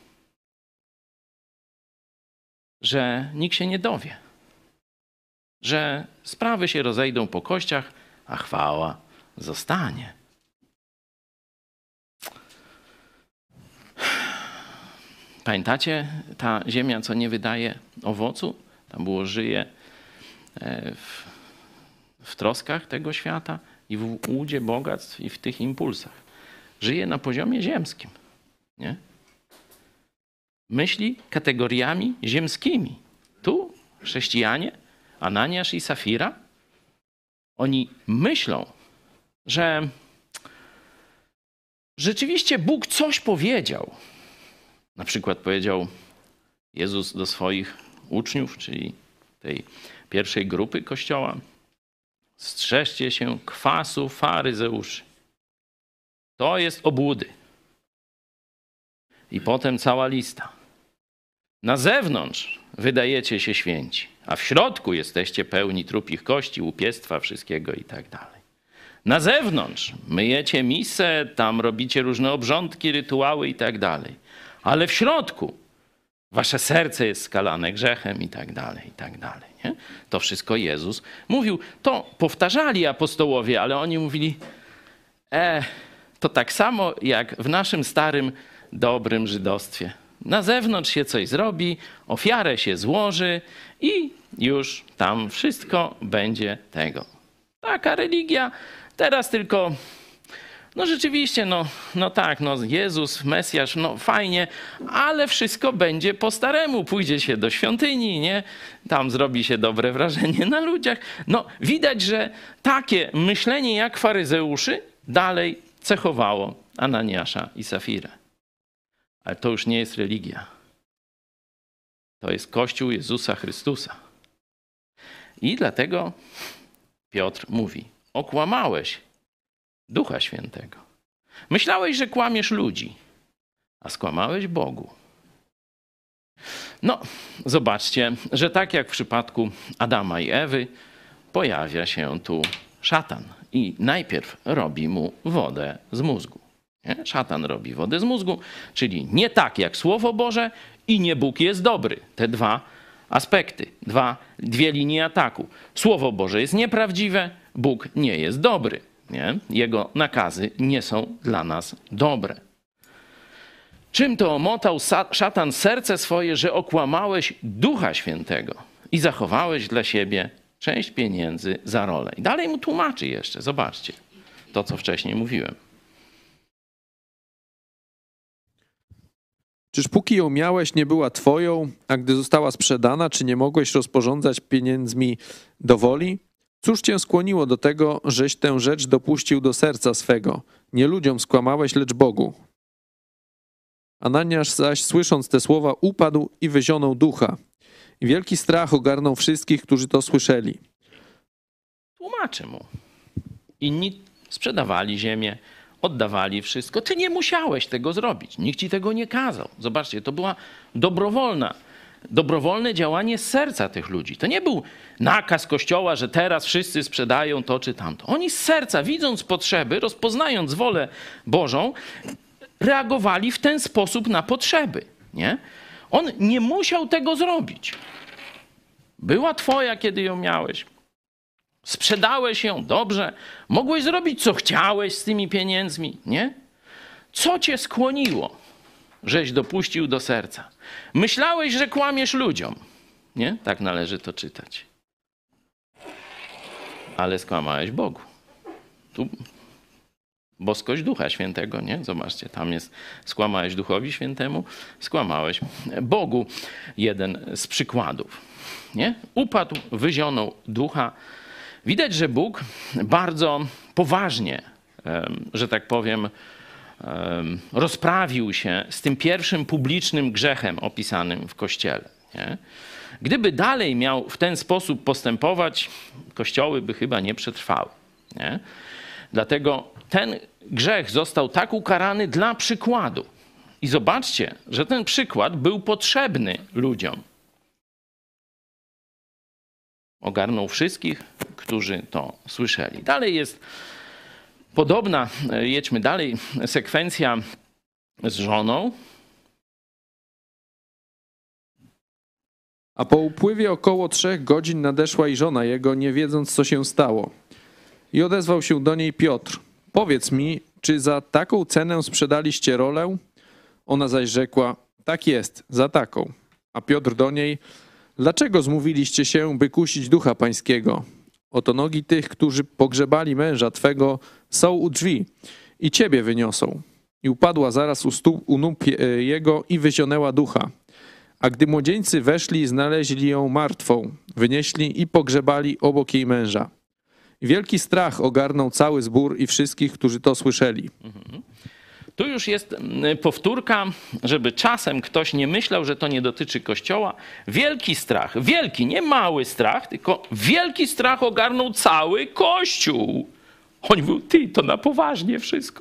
Że nikt się nie dowie. Że sprawy się rozejdą po kościach, a chwała zostanie. Pamiętacie ta ziemia, co nie wydaje owocu? Tam było żyje w, w troskach tego świata i w łudzie bogactw i w tych impulsach. Żyje na poziomie ziemskim. Nie? Myśli kategoriami ziemskimi. Tu chrześcijanie, Ananiasz i Safira, oni myślą, że rzeczywiście Bóg coś powiedział. Na przykład powiedział Jezus do swoich uczniów, czyli tej pierwszej grupy Kościoła: strzeżcie się kwasu faryzeuszy. To jest obłudy. I potem cała lista. Na zewnątrz wydajecie się święci, a w środku jesteście pełni trupich kości, łupiestwa, wszystkiego i tak dalej. Na zewnątrz myjecie misę, tam robicie różne obrządki, rytuały i tak dalej. Ale w środku wasze serce jest skalane grzechem i tak dalej, i tak dalej. Nie? To wszystko Jezus mówił. To powtarzali apostołowie, ale oni mówili: e, to tak samo jak w naszym starym, dobrym żydostwie. Na zewnątrz się coś zrobi, ofiarę się złoży i już tam wszystko będzie tego. Taka religia teraz tylko... No rzeczywiście, no, no tak, no Jezus, Mesjasz, no fajnie, ale wszystko będzie po staremu. Pójdzie się do świątyni, nie? Tam zrobi się dobre wrażenie na ludziach. No widać, że takie myślenie jak faryzeuszy dalej cechowało Ananiasza i Safirę. Ale to już nie jest religia. To jest Kościół Jezusa Chrystusa. I dlatego Piotr mówi: okłamałeś Ducha Świętego. Myślałeś, że kłamiesz ludzi, a skłamałeś Bogu. No, zobaczcie, że tak jak w przypadku Adama i Ewy, pojawia się tu szatan i najpierw robi mu wodę z mózgu. Nie? Szatan robi wodę z mózgu, czyli nie tak jak Słowo Boże i nie Bóg jest dobry. Te dwa aspekty, dwa, dwie linie ataku. Słowo Boże jest nieprawdziwe, Bóg nie jest dobry. Nie? Jego nakazy nie są dla nas dobre. Czym to omotał szatan serce swoje, że okłamałeś Ducha Świętego i zachowałeś dla siebie Część pieniędzy za rolę. I dalej mu tłumaczy jeszcze, zobaczcie, to co wcześniej mówiłem. Czyż póki ją miałeś, nie była twoją, a gdy została sprzedana, czy nie mogłeś rozporządzać pieniędzmi do woli? Cóż cię skłoniło do tego, żeś tę rzecz dopuścił do serca swego? Nie ludziom skłamałeś, lecz Bogu. Ananiasz zaś, słysząc te słowa, upadł i wyzionął ducha. I wielki strach ogarnął wszystkich, którzy to słyszeli. Tłumaczy mu. Inni sprzedawali ziemię, oddawali wszystko. Ty nie musiałeś tego zrobić. Nikt ci tego nie kazał. Zobaczcie, to była dobrowolna, dobrowolne działanie z serca tych ludzi. To nie był nakaz Kościoła, że teraz wszyscy sprzedają to czy tamto. Oni z serca, widząc potrzeby, rozpoznając wolę Bożą, reagowali w ten sposób na potrzeby. Nie? On nie musiał tego zrobić. Była twoja, kiedy ją miałeś. Sprzedałeś ją, dobrze. Mogłeś zrobić, co chciałeś z tymi pieniędzmi, nie? Co cię skłoniło, żeś dopuścił do serca? Myślałeś, że kłamiesz ludziom, nie? Tak należy to czytać. Ale skłamałeś Bogu. Tu boskość Ducha Świętego, nie? Zobaczcie, tam jest skłamałeś Duchowi Świętemu, skłamałeś Bogu. Jeden z przykładów, nie? Upadł, wyzionął ducha. Widać, że Bóg bardzo poważnie, że tak powiem, rozprawił się z tym pierwszym publicznym grzechem opisanym w Kościele. Nie? Gdyby dalej miał w ten sposób postępować, kościoły by chyba nie przetrwały. Nie? Dlatego ten grzech został tak ukarany dla przykładu. I zobaczcie, że ten przykład był potrzebny ludziom. Ogarnął wszystkich, którzy to słyszeli. Dalej jest podobna, jedźmy dalej, sekwencja z żoną. A po upływie około trzech godzin nadeszła i żona jego, nie wiedząc, co się stało. I odezwał się do niej Piotr. Powiedz mi, czy za taką cenę sprzedaliście rolę? Ona zaś rzekła, tak jest, za taką. A Piotr do niej, dlaczego zmówiliście się, by kusić Ducha Pańskiego? Oto nogi tych, którzy pogrzebali męża Twego, są u drzwi i Ciebie wyniosą. I upadła zaraz u stóp u nóg jego i wyzionęła ducha. A gdy młodzieńcy weszli, znaleźli ją martwą, wynieśli i pogrzebali obok jej męża. I wielki strach ogarnął cały zbór i wszystkich, którzy to słyszeli. Tu już jest powtórka, żeby czasem ktoś nie myślał, że to nie dotyczy Kościoła. Wielki strach, wielki, nie mały strach, tylko wielki strach ogarnął cały Kościół. On mówił, ty, to na poważnie wszystko.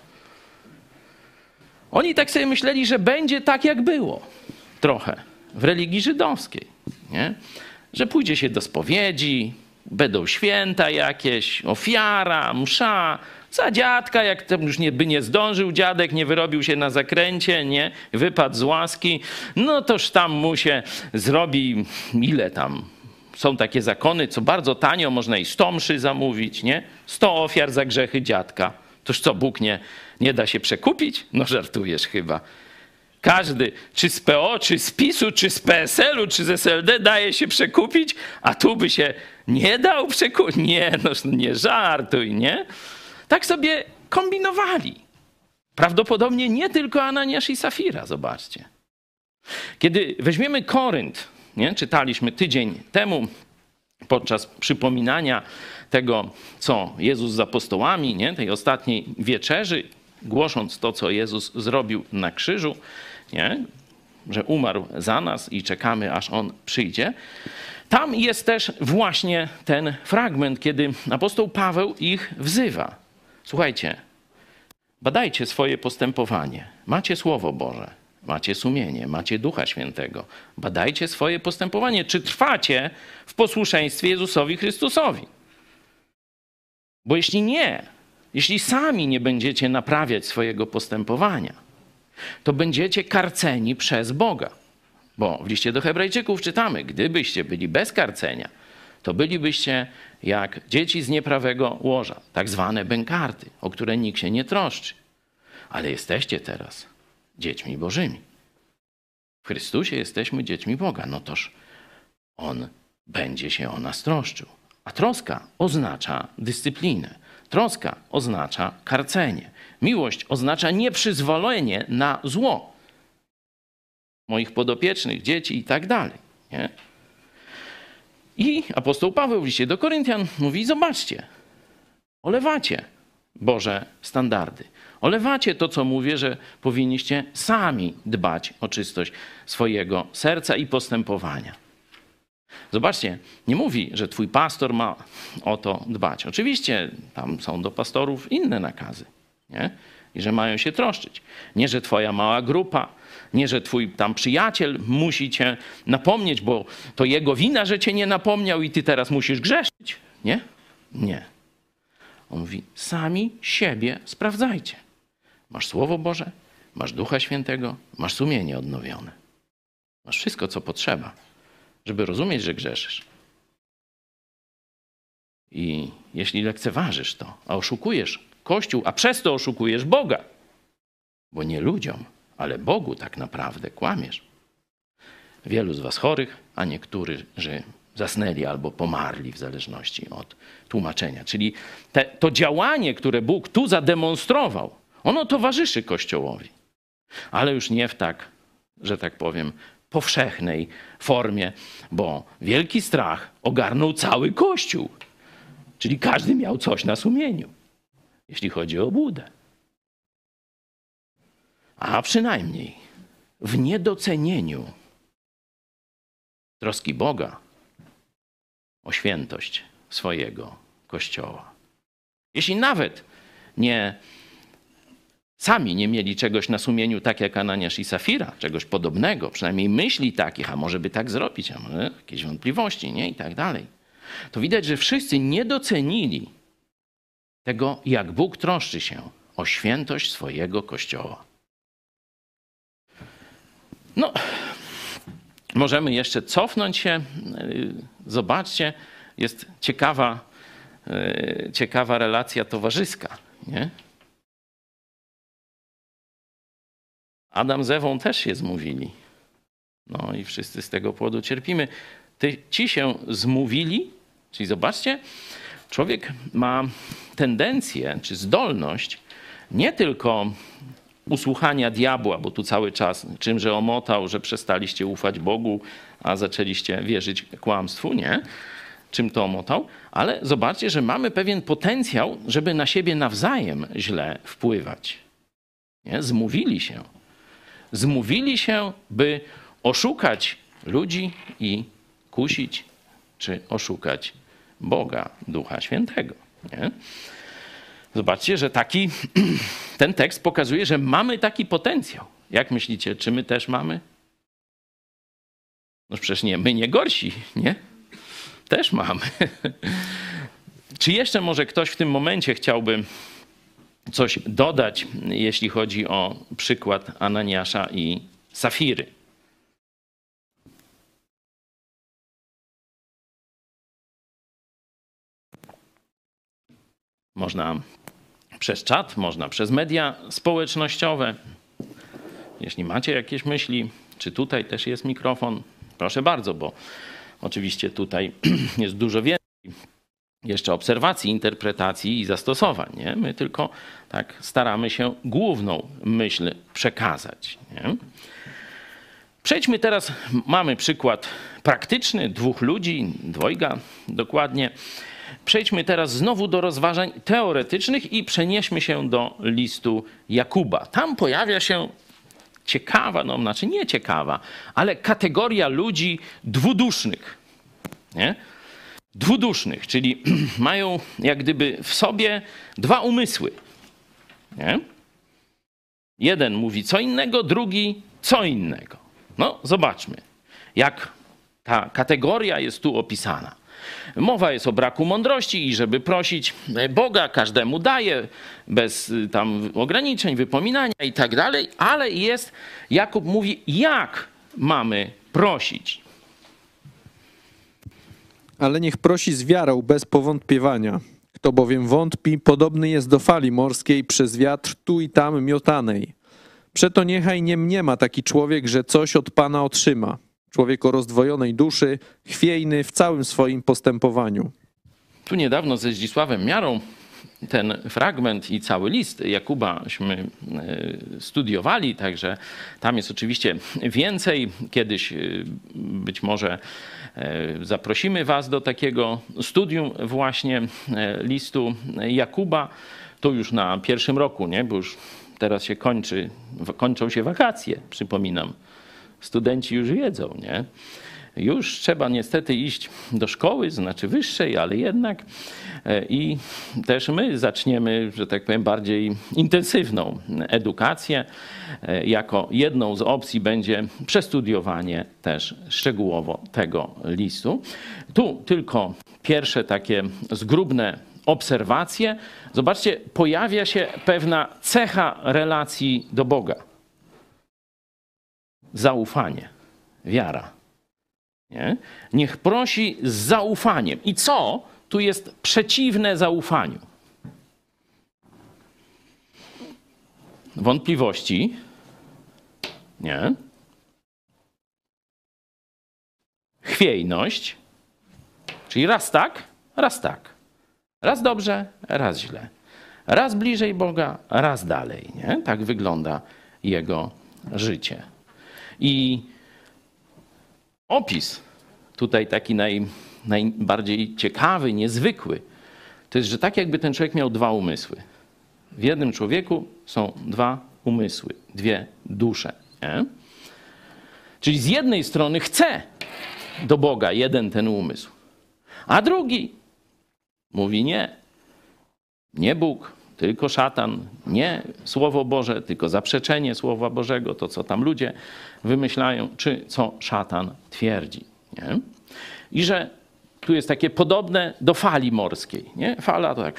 Oni tak sobie myśleli, że będzie tak, jak było. Trochę. W religii żydowskiej. Nie? Że pójdzie się do spowiedzi, będą święta jakieś, ofiara, msza, za dziadka, jak tam już nie, by nie zdążył dziadek, nie wyrobił się na zakręcie, nie, wypadł z łaski, no toż tam mu się zrobi, ile tam, są takie zakony, co bardzo tanio, można i sto mszy zamówić, nie, sto ofiar za grzechy dziadka. Toż co, Bóg nie, nie da się przekupić? No żartujesz chyba. Każdy, czy z P O, czy z PiSu, czy z P S L u, czy z S L D daje się przekupić, a tu by się nie dał przekupić. Nie, no nie żartuj, nie? Tak sobie kombinowali. Prawdopodobnie nie tylko Ananiasz i Safira, zobaczcie. Kiedy weźmiemy Korynt, nie? Czytaliśmy tydzień temu podczas przypominania tego, co Jezus z apostołami, nie? Tej ostatniej wieczerzy, głosząc to, co Jezus zrobił na krzyżu, nie? Że umarł za nas i czekamy, aż On przyjdzie. Tam jest też właśnie ten fragment, kiedy apostoł Paweł ich wzywa. Słuchajcie, badajcie swoje postępowanie. Macie Słowo Boże, macie sumienie, macie Ducha Świętego. Badajcie swoje postępowanie. Czy trwacie w posłuszeństwie Jezusowi Chrystusowi? Bo jeśli nie, jeśli sami nie będziecie naprawiać swojego postępowania, to będziecie karceni przez Boga. Bo w liście do Hebrajczyków czytamy, gdybyście byli bez karcenia, to bylibyście jak dzieci z nieprawego łoża, tak zwane bękarty, o które nikt się nie troszczy. Ale jesteście teraz dziećmi Bożymi. W Chrystusie jesteśmy dziećmi Boga. No toż On będzie się o nas troszczył. A troska oznacza dyscyplinę. Troska oznacza karcenie. Miłość oznacza nieprzyzwolenie na zło moich podopiecznych, dzieci i tak dalej. Nie? I apostoł Paweł w liście do Koryntian mówi, zobaczcie, olewacie Boże standardy. Olewacie to, co mówię, że powinniście sami dbać o czystość swojego serca i postępowania. Zobaczcie, nie mówi, że twój pastor ma o to dbać. Oczywiście tam są do pastorów inne nakazy, nie? I że mają się troszczyć. Nie, że twoja mała grupa, nie, że twój tam przyjaciel musi cię napomnieć, bo to jego wina, że cię nie napomniał i ty teraz musisz grzeszyć. Nie? Nie. On mówi, sami siebie sprawdzajcie. Masz Słowo Boże, masz Ducha Świętego, masz sumienie odnowione. Masz wszystko, co potrzeba, żeby rozumieć, że grzeszysz. I jeśli lekceważysz to, a oszukujesz Kościół, a przez to oszukujesz Boga, bo nie ludziom, ale Bogu tak naprawdę kłamiesz. Wielu z was chorych, a niektórzy zasnęli albo pomarli w zależności od tłumaczenia. Czyli te, to działanie, które Bóg tu zademonstrował, ono towarzyszy Kościołowi. Ale już nie w tak, że tak powiem, powszechnej formie, bo wielki strach ogarnął cały Kościół. Czyli każdy miał coś na sumieniu, jeśli chodzi o obłudę. A przynajmniej w niedocenieniu troski Boga o świętość swojego Kościoła. Jeśli nawet nie sami nie mieli czegoś na sumieniu, tak jak Ananiasz i Safira, czegoś podobnego, przynajmniej myśli takich, a może by tak zrobić, a może jakieś wątpliwości, nie? I tak dalej. To widać, że wszyscy nie docenili tego, jak Bóg troszczy się o świętość swojego Kościoła. No, możemy jeszcze cofnąć się. Zobaczcie, jest ciekawa, ciekawa relacja towarzyska, nie? Adam z Ewą też się zmówili. No i wszyscy z tego powodu cierpimy. Ty, ci się zmówili, czyli zobaczcie, człowiek ma tendencję czy zdolność nie tylko usłuchania diabła, bo tu cały czas czymże omotał, że przestaliście ufać Bogu, a zaczęliście wierzyć kłamstwu, nie? Czym to omotał? Ale zobaczcie, że mamy pewien potencjał, żeby na siebie nawzajem źle wpływać. Nie? Zmówili się. Zmówili się, by oszukać ludzi i kusić, czy oszukać Boga, Ducha Świętego. Nie? Zobaczcie, że taki, ten tekst pokazuje, że mamy taki potencjał. Jak myślicie, czy my też mamy? No przecież nie, my nie gorsi, nie? Też mamy. Czy jeszcze może ktoś w tym momencie chciałby coś dodać, jeśli chodzi o przykład Ananiasza i Safiry? Można przez czat, można przez media społecznościowe. Jeśli macie jakieś myśli, czy tutaj też jest mikrofon, proszę bardzo, bo oczywiście tutaj jest dużo więcej jeszcze obserwacji, interpretacji i zastosowań. Nie? My tylko tak staramy się główną myśl przekazać. Nie? Przejdźmy teraz, mamy przykład praktyczny dwóch ludzi, dwojga dokładnie. Przejdźmy teraz znowu do rozważań teoretycznych i przenieśmy się do listu Jakuba. Tam pojawia się ciekawa, no znaczy nie ciekawa, ale kategoria ludzi dwudusznych. Nie? Dwudusznych, czyli mają jak gdyby w sobie dwa umysły. Nie? Jeden mówi co innego, drugi co innego. No zobaczmy, jak ta kategoria jest tu opisana. Mowa jest o braku mądrości i żeby prosić Boga, każdemu daje, bez tam ograniczeń, wypominania i tak dalej, ale jest, Jakub mówi, jak mamy prosić. Ale niech prosi z wiarą, bez powątpiewania. Kto bowiem wątpi, podobny jest do fali morskiej przez wiatr tu i tam miotanej. Przeto niechaj nie mniema taki człowiek, że coś od Pana otrzyma. człowiek o rozdwojonej duszy, chwiejny w całym swoim postępowaniu. Tu niedawno ze Zdzisławem Miarą ten fragment i cały list Jakubaśmy studiowali, także tam jest oczywiście więcej. Kiedyś być może zaprosimy was do takiego studium właśnie listu Jakuba. To już na pierwszym roku, nie? Bo już teraz się kończy, kończą się wakacje, przypominam. Studenci już wiedzą, nie? Już trzeba niestety iść do szkoły, znaczy wyższej, ale jednak. I też my zaczniemy, że tak powiem, bardziej intensywną edukację. Jako jedną z opcji będzie przestudiowanie też szczegółowo tego listu. Tu tylko pierwsze takie zgrubne obserwacje. Zobaczcie, pojawia się pewna cecha relacji do Boga. Zaufanie, wiara. Nie? Niech prosi z zaufaniem. I co tu jest przeciwne zaufaniu? Wątpliwości. Nie? Chwiejność. Czyli raz tak, raz tak. Raz dobrze, raz źle. Raz bliżej Boga, raz dalej. Nie? Tak wygląda jego życie. I opis tutaj taki naj, najbardziej ciekawy, niezwykły, to jest, że tak jakby ten człowiek miał dwa umysły. W jednym człowieku są dwa umysły, dwie dusze. Nie? Czyli z jednej strony chce do Boga jeden ten umysł, a drugi mówi nie. Nie Bóg, tylko szatan, nie Słowo Boże, tylko zaprzeczenie Słowa Bożego, to co tam ludzie wymyślają, czy co szatan twierdzi. Nie? I że tu jest takie podobne do fali morskiej. Nie? Fala to tak,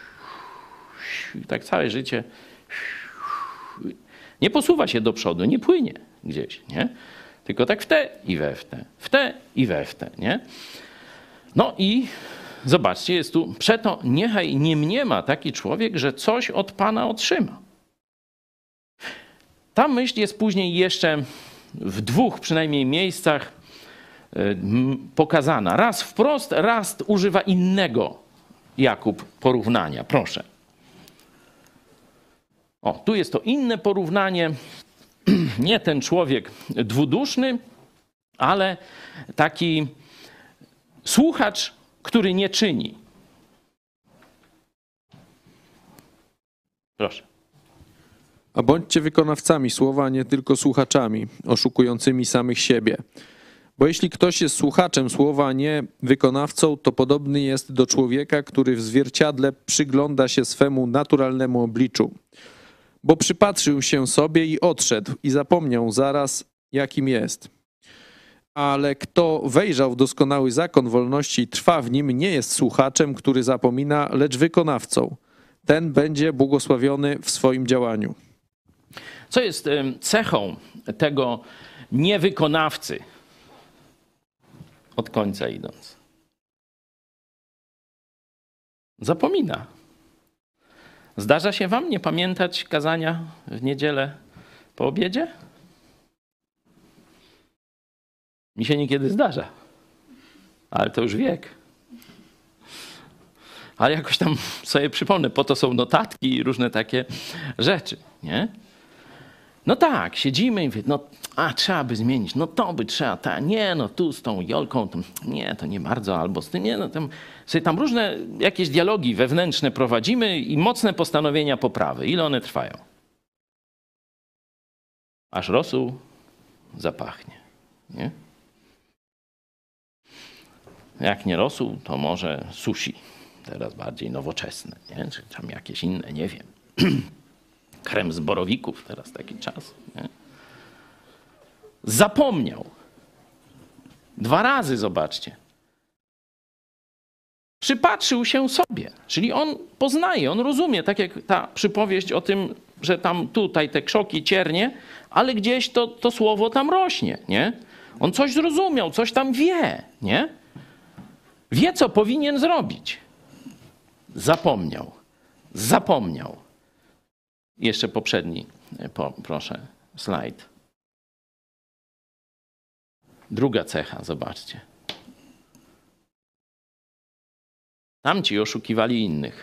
tak całe życie nie posuwa się do przodu, nie płynie gdzieś, nie? Tylko tak w te i we w te, w te i we w te. Nie? No i zobaczcie, jest tu, przeto niechaj nie mniema taki człowiek, że coś od Pana otrzyma. Ta myśl jest później jeszcze w dwóch przynajmniej miejscach pokazana. Raz wprost, raz używa innego Jakub porównania. Proszę. O, tu jest to inne porównanie. Nie ten człowiek dwuduszny, ale taki słuchacz, który nie czyni. Proszę. A bądźcie wykonawcami słowa, nie tylko słuchaczami, oszukującymi samych siebie. Bo jeśli ktoś jest słuchaczem słowa, a nie wykonawcą, to podobny jest do człowieka, który w zwierciadle przygląda się swemu naturalnemu obliczu. Bo przypatrzył się sobie i odszedł i zapomniał zaraz, jakim jest. Ale kto wejrzał w doskonały zakon wolności i trwa w nim, nie jest słuchaczem, który zapomina, lecz wykonawcą. Ten będzie błogosławiony w swoim działaniu. Co jest cechą tego niewykonawcy? Od końca idąc. Zapomina. Zdarza się wam nie pamiętać kazania w niedzielę po obiedzie? Mi się niekiedy zdarza. Ale to już wiek. Ale jakoś tam sobie przypomnę, po to są notatki i różne takie rzeczy, nie? No tak, siedzimy i mówię, no a trzeba by zmienić, no to by trzeba, ta, nie, no tu z tą Jolką, to, nie, to nie bardzo, albo z tym, nie, no tam, sobie tam różne jakieś dialogi wewnętrzne prowadzimy i mocne postanowienia poprawy. Ile one trwają? Aż rosół zapachnie, nie? Jak nie rosół, to może sushi, teraz bardziej nowoczesne, nie? Czy tam jakieś inne, nie wiem. Krem z borowików, teraz taki czas. Nie? Zapomniał. Dwa razy, zobaczcie. Przypatrzył się sobie, czyli on poznaje, on rozumie, tak jak ta przypowieść o tym, że tam tutaj te krzoki ciernie, ale gdzieś to, to słowo tam rośnie, nie? On coś zrozumiał, coś tam wie, nie? Wie, co powinien zrobić. Zapomniał. Zapomniał. Jeszcze poprzedni, po, proszę, slajd. Druga cecha, zobaczcie. Tamci oszukiwali innych.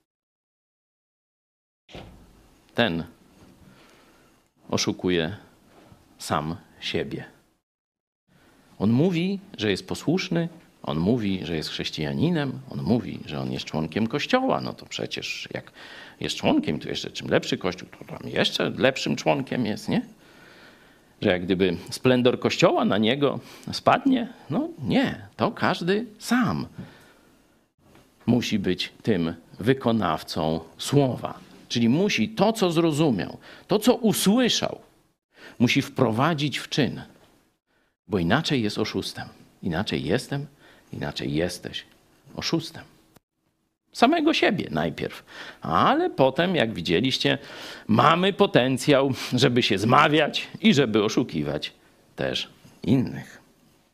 Ten oszukuje sam siebie. On mówi, że jest posłuszny, on mówi, że jest chrześcijaninem, on mówi, że on jest członkiem Kościoła. No to przecież jak jest członkiem, to jeszcze czym lepszy Kościół, to tam jeszcze lepszym członkiem jest, nie? Że jak gdyby splendor Kościoła na niego spadnie? No nie, to każdy sam musi być tym wykonawcą słowa. Czyli musi to, co zrozumiał, to, co usłyszał, musi wprowadzić w czyn. Bo inaczej jest oszustem. Inaczej jestem, inaczej jesteś oszustem. Samego siebie najpierw. Ale potem, jak widzieliście, mamy potencjał, żeby się zmawiać i żeby oszukiwać też innych.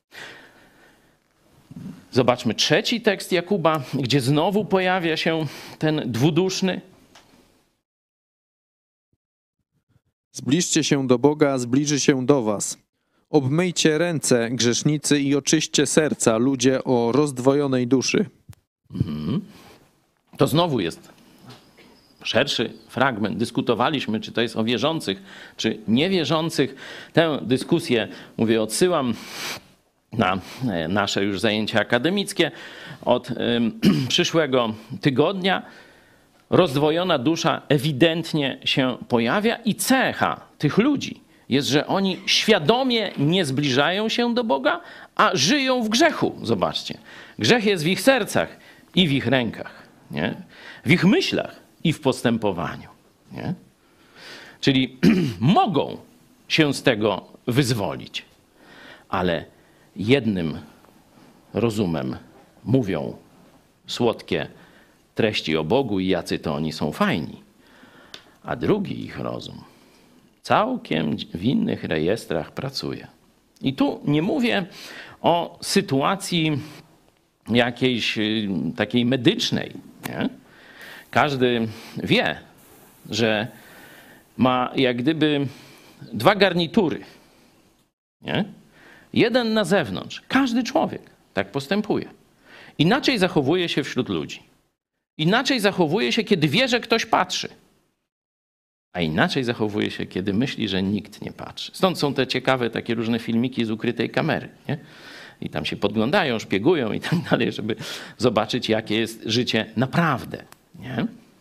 Zobaczmy trzeci tekst Jakuba, gdzie znowu pojawia się ten dwuduszny. Zbliżcie się do Boga, a zbliży się do was. Obmyjcie ręce, grzesznicy, i oczyście serca, ludzie o rozdwojonej duszy. Mhm. To znowu jest szerszy fragment. Dyskutowaliśmy, czy to jest o wierzących, czy niewierzących. Tę dyskusję, mówię, odsyłam na nasze już zajęcia akademickie od y, przyszłego tygodnia. Rozdwojona dusza ewidentnie się pojawia i cecha tych ludzi jest, że oni świadomie nie zbliżają się do Boga, a żyją w grzechu. Zobaczcie. Grzech jest w ich sercach i w ich rękach, nie? W ich myślach i w postępowaniu. Nie? Czyli mogą się z tego wyzwolić, ale jednym rozumem mówią słodkie treści o Bogu i jacy to oni są fajni, a drugi ich rozum całkiem w innych rejestrach pracuje. I tu nie mówię o sytuacji jakiejś takiej medycznej. Nie? Każdy wie, że ma jak gdyby dwa garnitury. Nie? Jeden na zewnątrz. Każdy człowiek tak postępuje. Inaczej zachowuje się wśród ludzi. Inaczej zachowuje się, kiedy wie, że ktoś patrzy. A inaczej zachowuje się, kiedy myśli, że nikt nie patrzy. Stąd są te ciekawe takie różne filmiki z ukrytej kamery. Nie? I tam się podglądają, szpiegują i tak dalej, żeby zobaczyć, jakie jest życie naprawdę. Nie?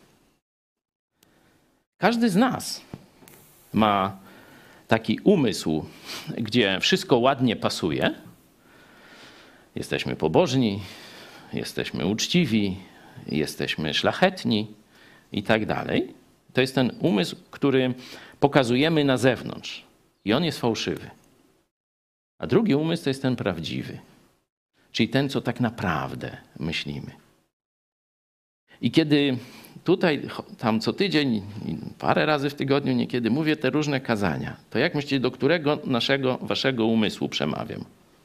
Każdy z nas ma taki umysł, gdzie wszystko ładnie pasuje. Jesteśmy pobożni, jesteśmy uczciwi, jesteśmy szlachetni i tak dalej. To jest ten umysł, który pokazujemy na zewnątrz i on jest fałszywy. A drugi umysł to jest ten prawdziwy, czyli ten, co tak naprawdę myślimy. I kiedy tutaj, tam co tydzień, parę razy w tygodniu niekiedy mówię te różne kazania, to jak myślicie, do którego naszego, waszego umysłu przemawiam?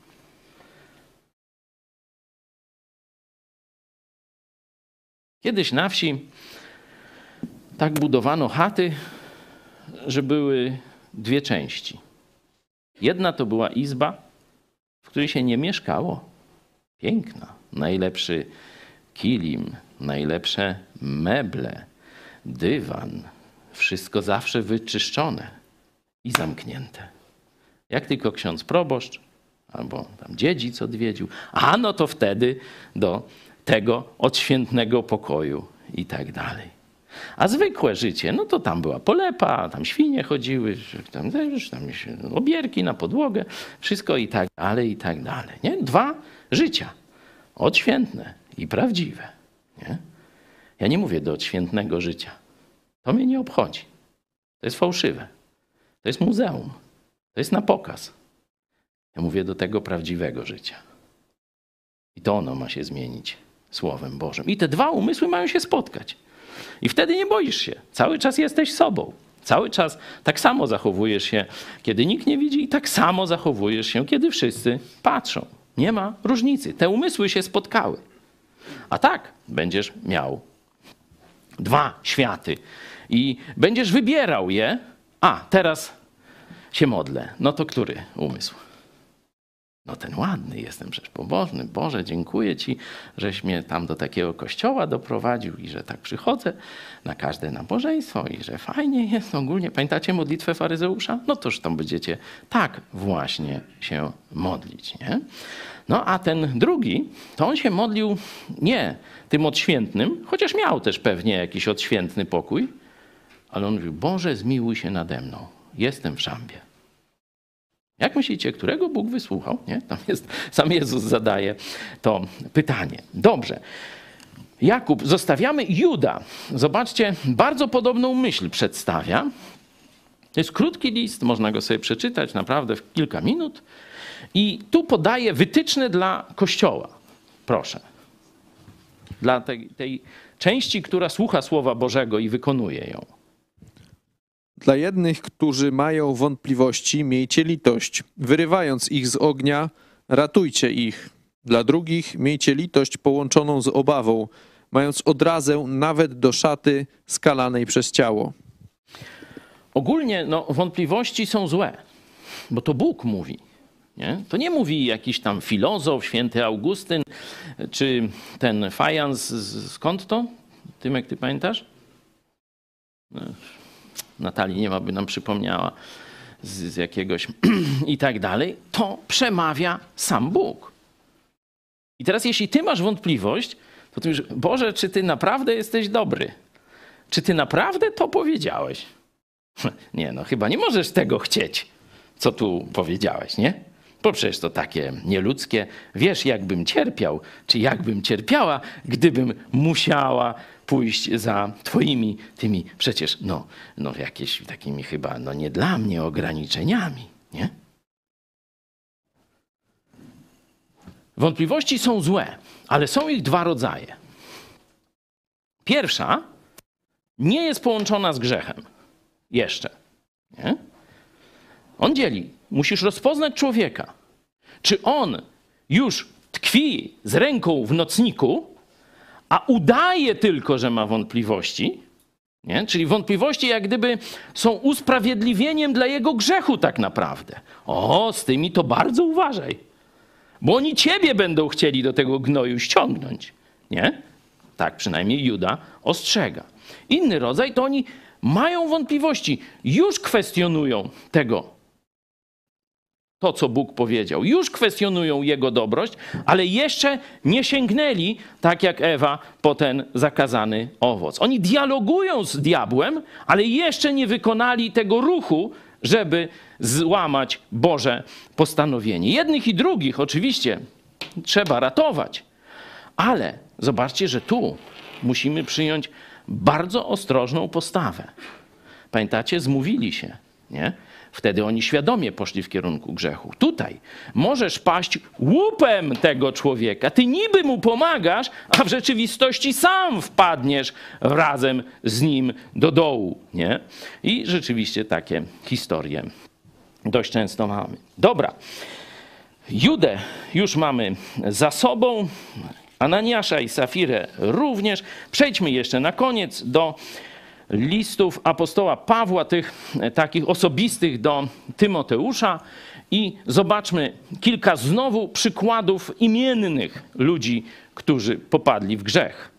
Kiedyś na wsi tak budowano chaty, że były dwie części. Jedna to była izba, w której się nie mieszkało. Piękna. Najlepszy kilim, najlepsze meble, dywan. Wszystko zawsze wyczyszczone i zamknięte. Jak tylko ksiądz proboszcz albo tam dziedzic odwiedził, a no to wtedy do tego odświętnego pokoju i tak dalej. A zwykłe życie, no to tam była polepa, tam świnie chodziły, tam, tam obierki na podłogę, wszystko i tak dalej, i tak dalej. Nie? Dwa życia. Odświętne i prawdziwe. Nie? Ja nie mówię do odświętnego życia. To mnie nie obchodzi. To jest fałszywe. To jest muzeum. To jest na pokaz. Ja mówię do tego prawdziwego życia. I to ono ma się zmienić Słowem Bożym. I te dwa umysły mają się spotkać. I wtedy nie boisz się. Cały czas jesteś sobą. Cały czas tak samo zachowujesz się, kiedy nikt nie widzi, i tak samo zachowujesz się, kiedy wszyscy patrzą. Nie ma różnicy. Te umysły się spotkały. A tak będziesz miał dwa światy i będziesz wybierał je. A, teraz się modlę. No to który umysł? No ten ładny jestem, przecież pobożny. Boże, dziękuję Ci, żeś mnie tam do takiego kościoła doprowadził i że tak przychodzę na każde nabożeństwo i że fajnie jest ogólnie. Pamiętacie modlitwę faryzeusza? No toż tam będziecie tak właśnie się modlić, nie? No a ten drugi, to on się modlił nie tym odświętnym, chociaż miał też pewnie jakiś odświętny pokój, ale on mówił, Boże, zmiłuj się nade mną, jestem w szambie. Jak myślicie, którego Bóg wysłuchał? Nie? Tam jest, sam Jezus zadaje to pytanie. Dobrze. Jakub, zostawiamy Juda. Zobaczcie, bardzo podobną myśl przedstawia. To jest krótki list, można go sobie przeczytać naprawdę w kilka minut. I tu podaje wytyczne dla Kościoła. Proszę. Dla tej, tej części, która słucha Słowa Bożego i wykonuje ją. Dla jednych, którzy mają wątpliwości, miejcie litość. Wyrywając ich z ognia, ratujcie ich. Dla drugich miejcie litość połączoną z obawą, mając odrazę nawet do szaty skalanej przez ciało. Ogólnie no, wątpliwości są złe, bo to Bóg mówi. Nie? To nie mówi jakiś tam filozof, święty Augustyn, czy ten fajans, skąd to? Tymek, ty pamiętasz? Natalii nie ma, by nam przypomniała z, z jakiegoś i tak dalej. To przemawia sam Bóg. I teraz jeśli ty masz wątpliwość, to ty mówisz, Boże, czy ty naprawdę jesteś dobry? Czy ty naprawdę to powiedziałeś? Nie, no chyba nie możesz tego chcieć, co tu powiedziałeś, nie? Bo przecież to takie nieludzkie. Wiesz, jakbym cierpiał, czy jakbym cierpiała, gdybym musiała pójść za twoimi tymi przecież, no, no jakieś takimi chyba, no nie dla mnie ograniczeniami, nie? Wątpliwości są złe, ale są ich dwa rodzaje. Pierwsza nie jest połączona z grzechem. Jeszcze. Nie? On dzieli. Musisz rozpoznać człowieka. Czy on już tkwi z ręką w nocniku, a udaje tylko, że ma wątpliwości, nie? Czyli wątpliwości jak gdyby są usprawiedliwieniem dla jego grzechu tak naprawdę. O, z tymi to bardzo uważaj, bo oni ciebie będą chcieli do tego gnoju ściągnąć, nie? Tak przynajmniej Juda ostrzega. Inny rodzaj to oni mają wątpliwości, już kwestionują tego, to, co Bóg powiedział. Już kwestionują Jego dobrość, ale jeszcze nie sięgnęli, tak jak Ewa, po ten zakazany owoc. Oni dialogują z diabłem, ale jeszcze nie wykonali tego ruchu, żeby złamać Boże postanowienie. Jednych i drugich oczywiście trzeba ratować, ale zobaczcie, że tu musimy przyjąć bardzo ostrożną postawę. Pamiętacie, zmówili się, nie? Wtedy oni świadomie poszli w kierunku grzechu. Tutaj możesz paść łupem tego człowieka. Ty niby mu pomagasz, a w rzeczywistości sam wpadniesz razem z nim do dołu, nie? I rzeczywiście takie historie dość często mamy. Dobra. Judę już mamy za sobą. Ananiasza i Safirę również. Przejdźmy jeszcze na koniec do listów apostoła Pawła, tych takich osobistych do Tymoteusza i zobaczmy kilka znowu przykładów imiennych ludzi, którzy popadli w grzech.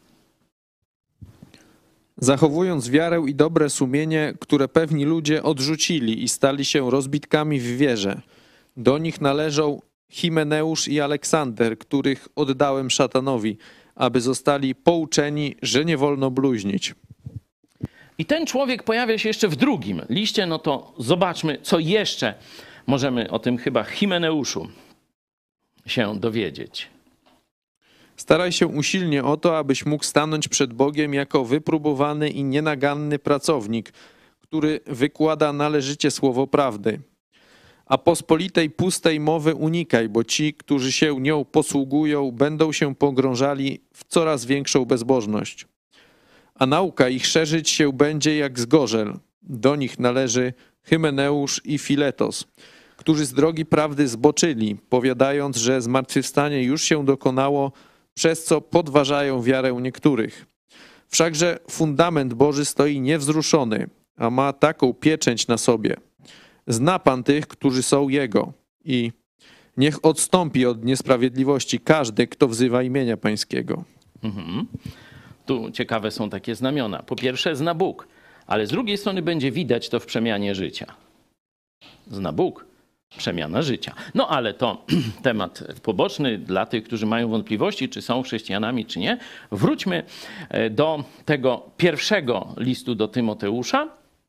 Zachowując wiarę i dobre sumienie, które pewni ludzie odrzucili i stali się rozbitkami w wierze. Do nich należą Himeneusz i Aleksander, których oddałem szatanowi, aby zostali pouczeni, że nie wolno bluźnić. I ten człowiek pojawia się jeszcze w drugim liście, no to zobaczmy, co jeszcze możemy o tym chyba Himeneuszu się dowiedzieć. Staraj się usilnie o to, abyś mógł stanąć przed Bogiem jako wypróbowany i nienaganny pracownik, który wykłada należycie słowo prawdy. A pospolitej pustej mowy unikaj, bo ci, którzy się nią posługują, będą się pogrążali w coraz większą bezbożność. A nauka ich szerzyć się będzie jak zgorzel. Do nich należy Hymeneusz i Filetos, którzy z drogi prawdy zboczyli, powiadając, że zmartwychwstanie już się dokonało, przez co podważają wiarę niektórych. Wszakże fundament Boży stoi niewzruszony, a ma taką pieczęć na sobie. Zna Pan tych, którzy są Jego i Niech odstąpi od niesprawiedliwości każdy, kto wzywa imienia Pańskiego. Mhm. Tu ciekawe są takie znamiona. Po pierwsze zna Bóg, ale z drugiej strony będzie widać to w przemianie życia. Zna Bóg, przemiana życia. No ale to temat poboczny dla tych, którzy mają wątpliwości, czy są chrześcijanami, czy nie. Wróćmy do tego pierwszego listu do Tymoteusza.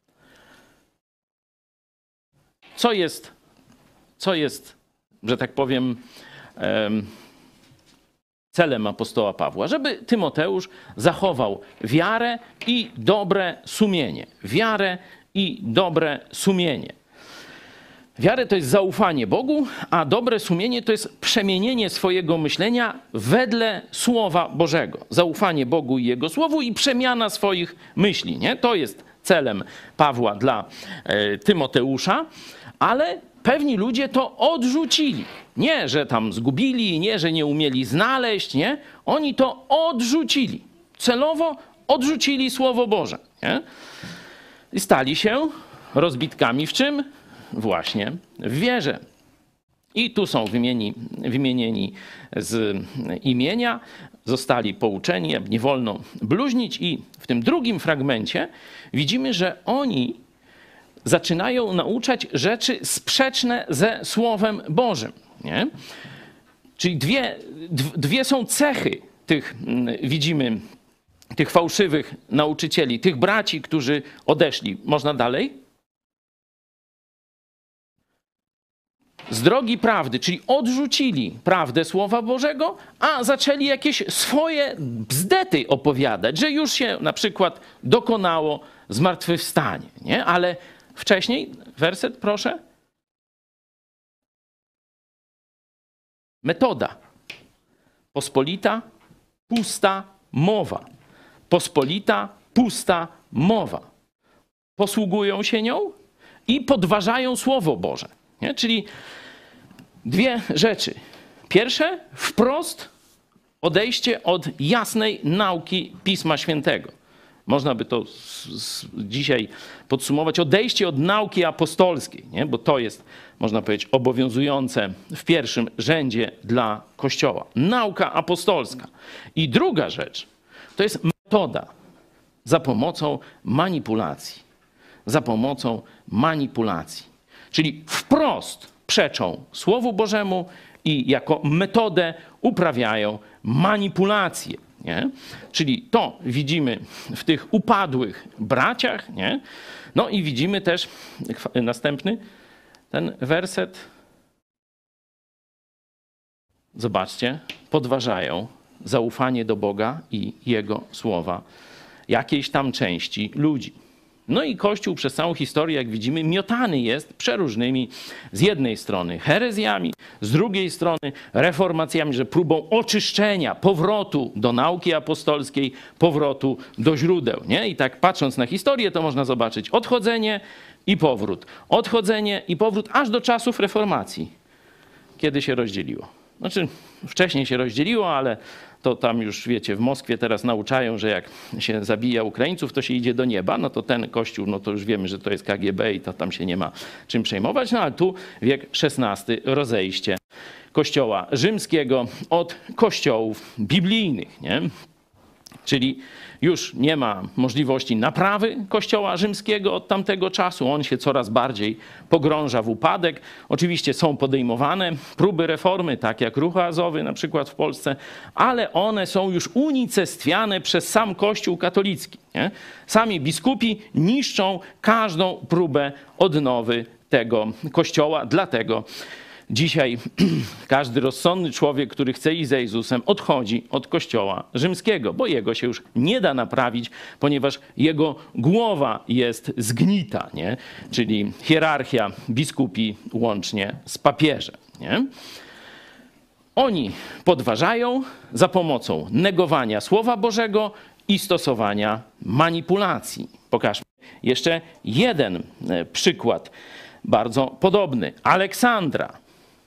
Co jest, co jest, że tak powiem, celem apostoła Pawła? Żeby Tymoteusz zachował wiarę i dobre sumienie. Wiarę i dobre sumienie. Wiarę to jest zaufanie Bogu, a dobre sumienie to jest przemienienie swojego myślenia wedle Słowa Bożego. Zaufanie Bogu i Jego Słowu i przemiana swoich myśli. Nie? To jest celem Pawła dla e, Tymoteusza, ale pewni ludzie to odrzucili. Nie, że tam zgubili, nie, że nie umieli znaleźć, nie. Oni to odrzucili. Celowo odrzucili Słowo Boże. Nie? I stali się rozbitkami w czym? Właśnie w wierze. I tu są wymieni, wymienieni z imienia, zostali pouczeni, nie wolno bluźnić. I w tym drugim fragmencie widzimy, że oni zaczynają nauczać rzeczy sprzeczne ze Słowem Bożym. Nie? Czyli dwie, dwie są cechy tych, widzimy, tych fałszywych nauczycieli, tych braci, którzy odeszli. Można dalej? Z drogi prawdy, czyli odrzucili prawdę Słowa Bożego, a zaczęli jakieś swoje bzdety opowiadać, że już się na przykład dokonało zmartwychwstanie. Nie? Ale wcześniej, werset proszę. Metoda. Pospolita, pusta mowa. Pospolita, pusta mowa. Posługują się nią i podważają Słowo Boże. Nie? Czyli dwie rzeczy. Pierwsze, wprost odejście od jasnej nauki Pisma Świętego. Można by to z, z, dzisiaj podsumować. Odejście od nauki apostolskiej, nie? Bo to jest, można powiedzieć, obowiązujące w pierwszym rzędzie dla Kościoła. Nauka apostolska. I druga rzecz, to jest metoda za pomocą manipulacji. Za pomocą manipulacji. Czyli wprost przeczą Słowu Bożemu i jako metodę uprawiają manipulację. Nie? Czyli to widzimy w tych upadłych braciach. Nie? No i widzimy też następny ten werset. Zobaczcie, podważają zaufanie do Boga i Jego Słowa jakiejś tam części ludzi. No i Kościół przez całą historię, jak widzimy, miotany jest przeróżnymi, z jednej strony herezjami, z drugiej strony reformacjami, że próbą oczyszczenia, powrotu do nauki apostolskiej, powrotu do źródeł. Nie? I tak patrząc na historię, to można zobaczyć odchodzenie i powrót. Odchodzenie i powrót aż do czasów reformacji, kiedy się rozdzieliło. Znaczy, wcześniej się rozdzieliło, ale to tam już, wiecie, w Moskwie teraz nauczają, że jak się zabija Ukraińców, to się idzie do nieba. No to ten kościół, no to już wiemy, że to jest K G B i to tam się nie ma czym przejmować. No ale tu wiek szesnasty, rozejście kościoła rzymskiego od kościołów biblijnych, nie? Czyli już nie ma możliwości naprawy Kościoła rzymskiego od tamtego czasu. On się coraz bardziej pogrąża w upadek. Oczywiście są podejmowane próby reformy, tak jak Ruch Oazowy na przykład w Polsce, ale one są już unicestwiane przez sam Kościół katolicki. Nie? Sami biskupi niszczą każdą próbę odnowy tego Kościoła, dlatego dzisiaj każdy rozsądny człowiek, który chce iść za Jezusem, odchodzi od Kościoła rzymskiego, bo jego się już nie da naprawić, ponieważ jego głowa jest zgnita, nie? Czyli hierarchia biskupi łącznie z papieżem. Nie? Oni podważają za pomocą negowania Słowa Bożego i stosowania manipulacji. Pokażmy jeszcze jeden przykład, bardzo podobny. Aleksandra.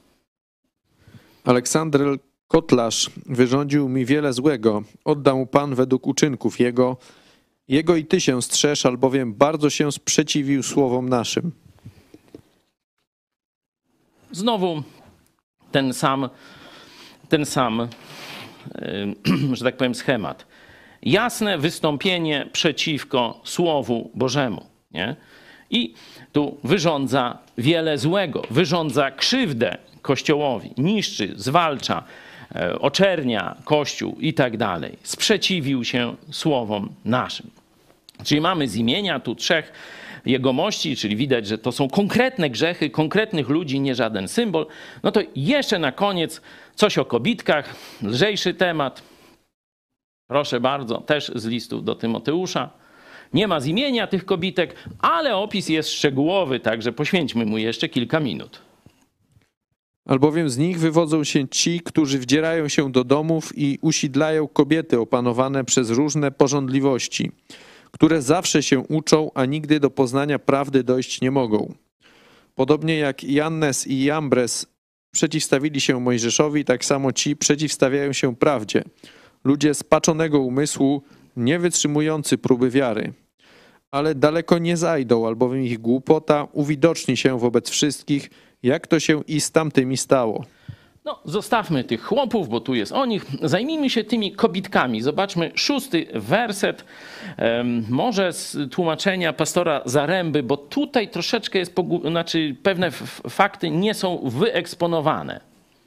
Aleksander Kotlarz wyrządził mi wiele złego. Oddał mu Pan według uczynków jego. Jego i ty się strzeż, albowiem bardzo się sprzeciwił słowom naszym. Znowu ten sam, ten sam, że tak powiem, schemat. Jasne wystąpienie przeciwko Słowu Bożemu. Nie? I tu wyrządza wiele złego, wyrządza krzywdę Kościołowi, niszczy, zwalcza, oczernia Kościół i tak dalej. Sprzeciwił się słowom naszym. Czyli mamy z imienia tu trzech jegomości, czyli widać, że to są konkretne grzechy, konkretnych ludzi, nie żaden symbol. No to jeszcze na koniec coś o kobitkach, lżejszy temat. Proszę bardzo, też z listów do Tymoteusza. Nie ma z imienia tych kobitek, ale opis jest szczegółowy, także poświęćmy mu jeszcze kilka minut. Albowiem z nich wywodzą się ci, którzy wdzierają się do domów i usidlają kobiety opanowane przez różne pożądliwości, które zawsze się uczą, a nigdy do poznania prawdy dojść nie mogą. Podobnie jak Jannes i Jambres przeciwstawili się Mojżeszowi, tak samo ci przeciwstawiają się prawdzie. Ludzie spaczonego umysłu, nie wytrzymujący próby wiary. Ale daleko nie zajdą, albowiem ich głupota uwidoczni się wobec wszystkich, jak to się i z tamtymi stało. No, zostawmy tych chłopów, bo tu jest o nich. Zajmijmy się tymi kobitkami. Zobaczmy szósty werset, um, może z tłumaczenia pastora Zaręby, bo tutaj troszeczkę jest, pogu- znaczy pewne f- fakty nie są wyeksponowane.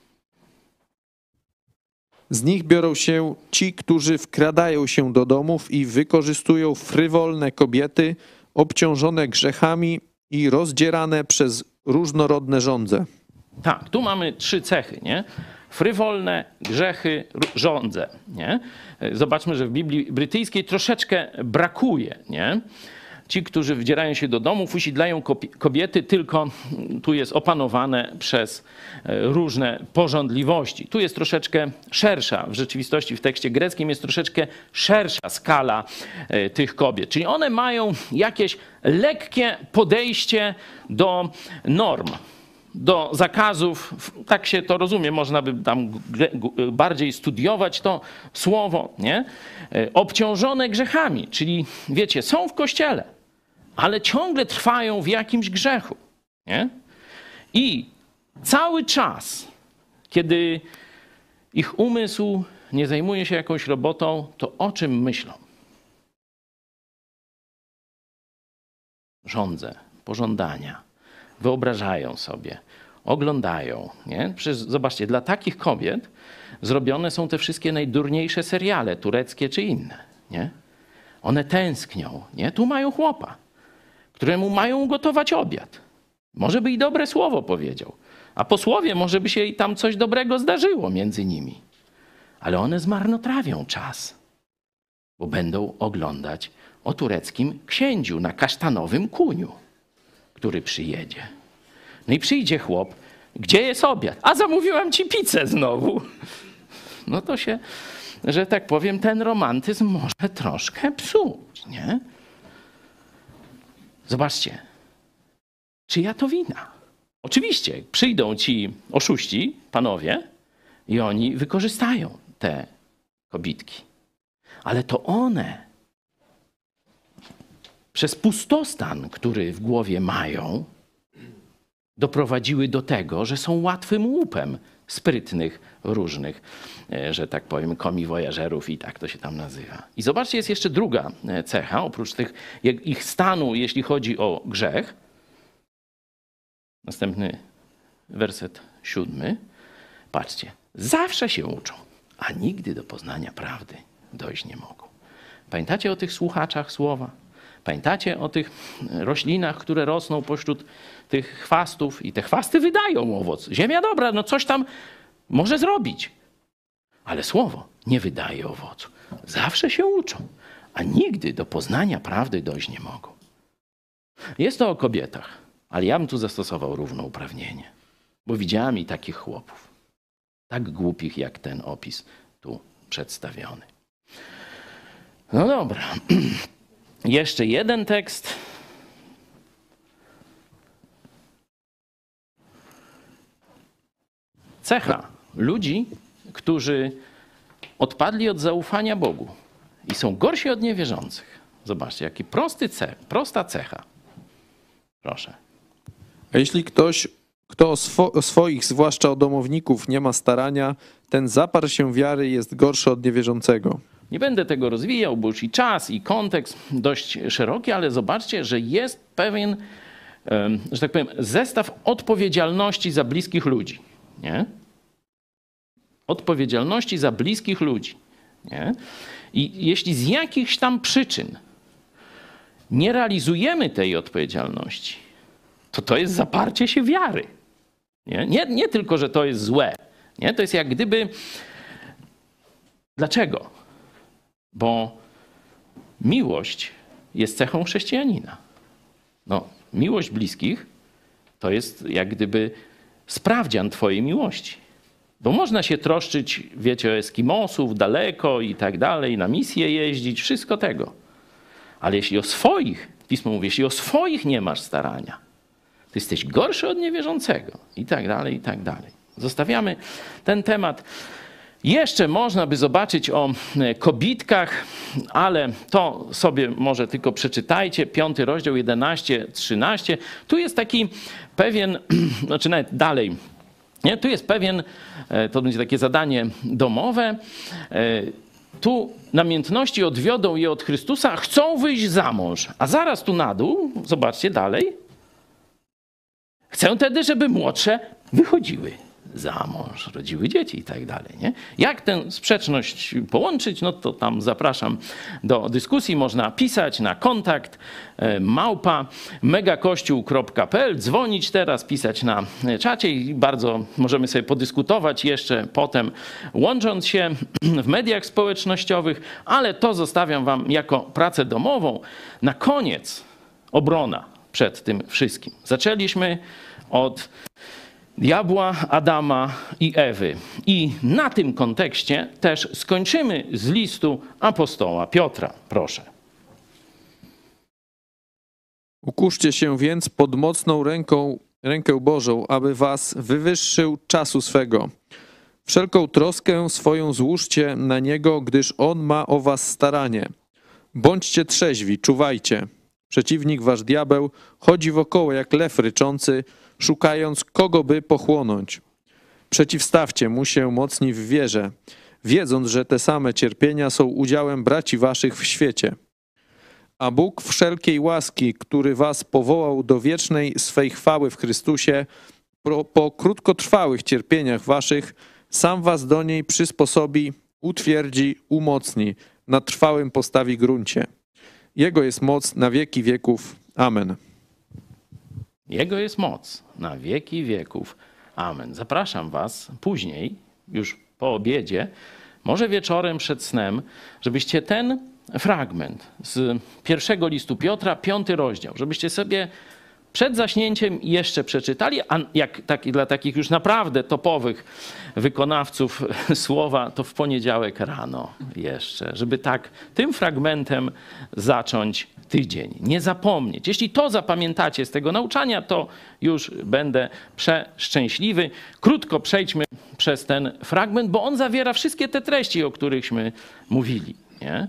Z nich biorą się ci, którzy wkradają się do domów i wykorzystują frywolne kobiety, obciążone grzechami i rozdzierane przez różnorodne żądze. Tak, tu mamy trzy cechy, nie? Frywolne, grzechy, żądze, nie? Zobaczmy, że w Biblii brytyjskiej troszeczkę brakuje, nie? Ci, którzy wdzierają się do domów, usidlają kobiety, tylko tu jest opanowane przez różne pożądliwości. Tu jest troszeczkę szersza, w rzeczywistości w tekście greckim jest troszeczkę szersza skala tych kobiet. Czyli one mają jakieś lekkie podejście do norm, do zakazów, tak się to rozumie, można by tam bardziej studiować to słowo, nie? Obciążone grzechami, czyli wiecie, są w kościele, ale ciągle trwają w jakimś grzechu, nie? I cały czas, kiedy ich umysł nie zajmuje się jakąś robotą, to o czym myślą? Żądze, pożądania. Wyobrażają sobie, oglądają. Nie? Przecież zobaczcie, dla takich kobiet zrobione są te wszystkie najdurniejsze seriale, tureckie czy inne. Nie? One tęsknią. Nie? Tu mają chłopa, któremu mają ugotować obiad. Może by i dobre słowo powiedział. A po słowie może by się i tam coś dobrego zdarzyło między nimi. Ale one zmarnotrawią czas, bo będą oglądać o tureckim księciu na kasztanowym kuniu, który przyjedzie. No i przyjdzie chłop, gdzie jest obiad? A zamówiłam ci pizzę znowu. No to się, że tak powiem, ten romantyzm może troszkę psuć, nie? Zobaczcie, czyja to wina? Oczywiście przyjdą ci oszuści, panowie, i oni wykorzystają te kobitki. Ale to one przez pustostan, który w głowie mają, doprowadziły do tego, że są łatwym łupem sprytnych, różnych, że tak powiem, komiwojażerów i tak to się tam nazywa. I zobaczcie, jest jeszcze druga cecha, oprócz tych ich stanu, jeśli chodzi o grzech. Następny werset siódmy. Patrzcie, zawsze się uczą, a nigdy do poznania prawdy dojść nie mogą. Pamiętacie o tych słuchaczach słowa? Pamiętacie o tych roślinach, które rosną pośród tych chwastów i te chwasty wydają owoc. Ziemia dobra, no coś tam może zrobić. Ale słowo nie wydaje owocu. Zawsze się uczą, a nigdy do poznania prawdy dojść nie mogą. Jest to o kobietach, ale ja bym tu zastosował równouprawnienie, bo widziałem i takich chłopów, tak głupich jak ten opis tu przedstawiony. No dobra. Jeszcze jeden tekst. Cecha ludzi, którzy odpadli od zaufania Bogu i są gorsi od niewierzących. Zobaczcie, jaki prosty cech, prosta cecha. Proszę. A jeśli ktoś Kto o, swo, o swoich, zwłaszcza o domowników, nie ma starania, ten zaparł się wiary jest gorszy od niewierzącego. Nie będę tego rozwijał, bo już i czas, i kontekst dość szeroki, ale zobaczcie, że jest pewien, że tak powiem, zestaw odpowiedzialności za bliskich ludzi. Nie? Odpowiedzialności za bliskich ludzi. Nie? I jeśli z jakichś tam przyczyn nie realizujemy tej odpowiedzialności, to to jest zaparcie się wiary. Nie, nie, nie tylko, że to jest złe. Nie? To jest jak gdyby... Dlaczego? Bo miłość jest cechą chrześcijanina. No, miłość bliskich to jest jak gdyby sprawdzian twojej miłości. Bo można się troszczyć, wiecie, o Eskimosów daleko i tak dalej, na misję jeździć, wszystko tego. Ale jeśli o swoich, Pismo mówi, jeśli o swoich nie masz starania, to jesteś gorszy od niewierzącego i tak dalej, i tak dalej. Zostawiamy ten temat. Jeszcze można by zobaczyć o kobitkach, ale to sobie może tylko przeczytajcie. Piąty rozdział, jedenaście, trzynaście. Tu jest taki pewien, znaczy nawet dalej, nie? Tu jest pewien, to będzie takie zadanie domowe. Tu namiętności odwiodą je od Chrystusa, chcą wyjść za mąż. A zaraz tu na dół, zobaczcie dalej. Chcę tedy, żeby młodsze wychodziły za mąż, rodziły dzieci i tak dalej. Nie? Jak tę sprzeczność połączyć, no to tam zapraszam do dyskusji. Można pisać na kontakt małpa megakościół kropka p l, dzwonić teraz, pisać na czacie i bardzo możemy sobie podyskutować jeszcze potem, łącząc się w mediach społecznościowych, ale to zostawiam wam jako pracę domową. Na koniec obrona przed tym wszystkim. Zaczęliśmy od diabła, Adama i Ewy. I na tym kontekście też skończymy z listu apostoła Piotra. Proszę. Ukuszcie się więc pod mocną ręką, rękę Bożą, aby was wywyższył czasu swego. Wszelką troskę swoją złóżcie na Niego, gdyż On ma o was staranie. Bądźcie trzeźwi, czuwajcie. Przeciwnik wasz diabeł chodzi wokoło jak lew ryczący, szukając kogo by pochłonąć. Przeciwstawcie mu się mocni w wierze, wiedząc, że te same cierpienia są udziałem braci waszych w świecie. A Bóg wszelkiej łaski, który was powołał do wiecznej swej chwały w Chrystusie, po, po krótkotrwałych cierpieniach waszych, sam was do niej przysposobi, utwierdzi, umocni, na trwałym postawi gruncie. Jego jest moc na wieki wieków. Amen. Jego jest moc na wieki wieków. Amen. Zapraszam was później, już po obiedzie, może wieczorem przed snem, żebyście ten fragment z pierwszego listu Piotra, piąty rozdział, żebyście sobie przed zaśnięciem jeszcze przeczytali, a jak taki, dla takich już naprawdę topowych wykonawców słowa, to w poniedziałek rano jeszcze, żeby tak tym fragmentem zacząć tydzień. Nie zapomnieć. Jeśli to zapamiętacie z tego nauczania, to już będę przeszczęśliwy. Krótko przejdźmy przez ten fragment, bo on zawiera wszystkie te treści, o którychśmy mówili. Nie?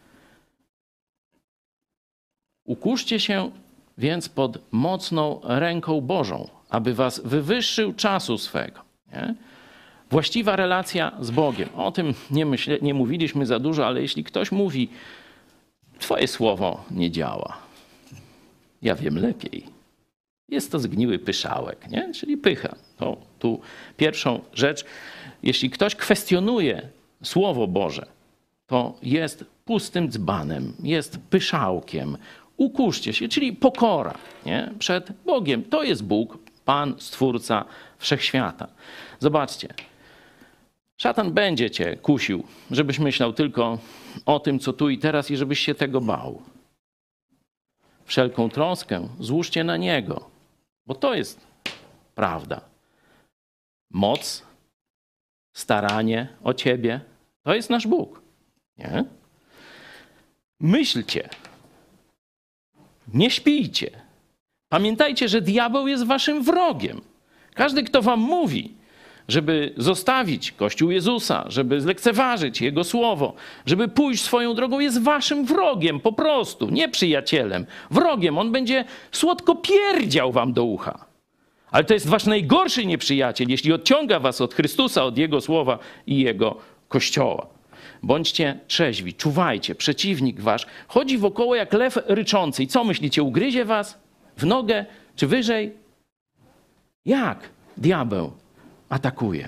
Ukuszcie się więc pod mocną ręką Bożą, aby was wywyższył czasu swego. Nie? Właściwa relacja z Bogiem. O tym nie, myśle, nie mówiliśmy za dużo, ale jeśli ktoś mówi, twoje słowo nie działa, ja wiem lepiej. Jest to zgniły pyszałek, nie? Czyli pycha. To tu pierwszą rzecz. Jeśli ktoś kwestionuje Słowo Boże, to jest pustym dzbanem, jest pyszałkiem. Ukuszcie się, czyli pokora, nie? Przed Bogiem. To jest Bóg, Pan, Stwórca Wszechświata. Zobaczcie, szatan będzie cię kusił, żebyś myślał tylko o tym, co tu i teraz i żebyś się tego bał. Wszelką troskę złóżcie na Niego, bo to jest prawda. Moc, staranie o ciebie, to jest nasz Bóg. Nie? Myślcie. Nie śpijcie. Pamiętajcie, że diabeł jest waszym wrogiem. Każdy, kto wam mówi, żeby zostawić Kościół Jezusa, żeby zlekceważyć Jego słowo, żeby pójść swoją drogą, jest waszym wrogiem po prostu, nie przyjacielem. Wrogiem. On będzie słodko pierdział wam do ucha. Ale to jest wasz najgorszy nieprzyjaciel, jeśli odciąga was od Chrystusa, od Jego słowa i Jego Kościoła. Bądźcie trzeźwi, czuwajcie, przeciwnik wasz chodzi wokoło jak lew ryczący. I co myślicie, ugryzie was w nogę czy wyżej? Jak diabeł atakuje?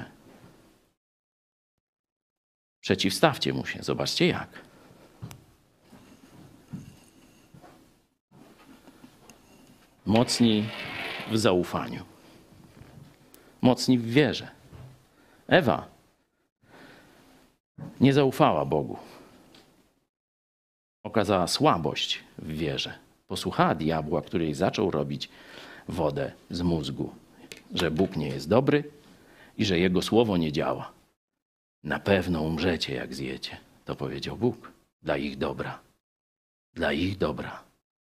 Przeciwstawcie mu się, zobaczcie jak. Mocni w zaufaniu. Mocni w wierze. Ewa nie zaufała Bogu. Okazała słabość w wierze. Posłuchała diabła, który jej zaczął robić wodę z mózgu. Że Bóg nie jest dobry i że Jego słowo nie działa. Na pewno umrzecie, jak zjecie. To powiedział Bóg. Dla ich dobra. Dla ich dobra.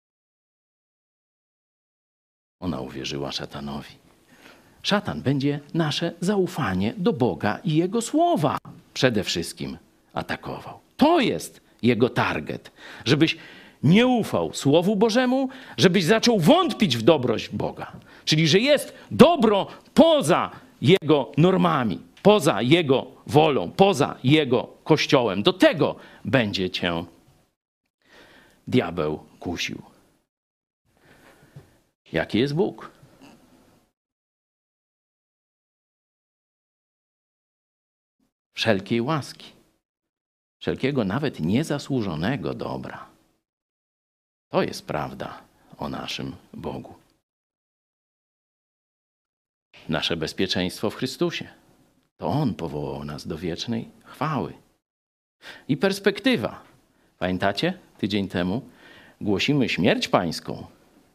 Ona uwierzyła szatanowi. Szatan będzie nasze zaufanie do Boga i Jego słowa przede wszystkim atakował. To jest jego target. Żebyś nie ufał Słowu Bożemu, żebyś zaczął wątpić w dobroć Boga. Czyli, że jest dobro poza Jego normami, poza Jego wolą, poza Jego Kościołem. Do tego będzie cię diabeł kusił. Jaki jest Bóg? Wszelkiej łaski, wszelkiego nawet niezasłużonego dobra. To jest prawda o naszym Bogu. Nasze bezpieczeństwo w Chrystusie. To On powołał nas do wiecznej chwały. I perspektywa. Pamiętacie? Tydzień temu głosimy śmierć pańską,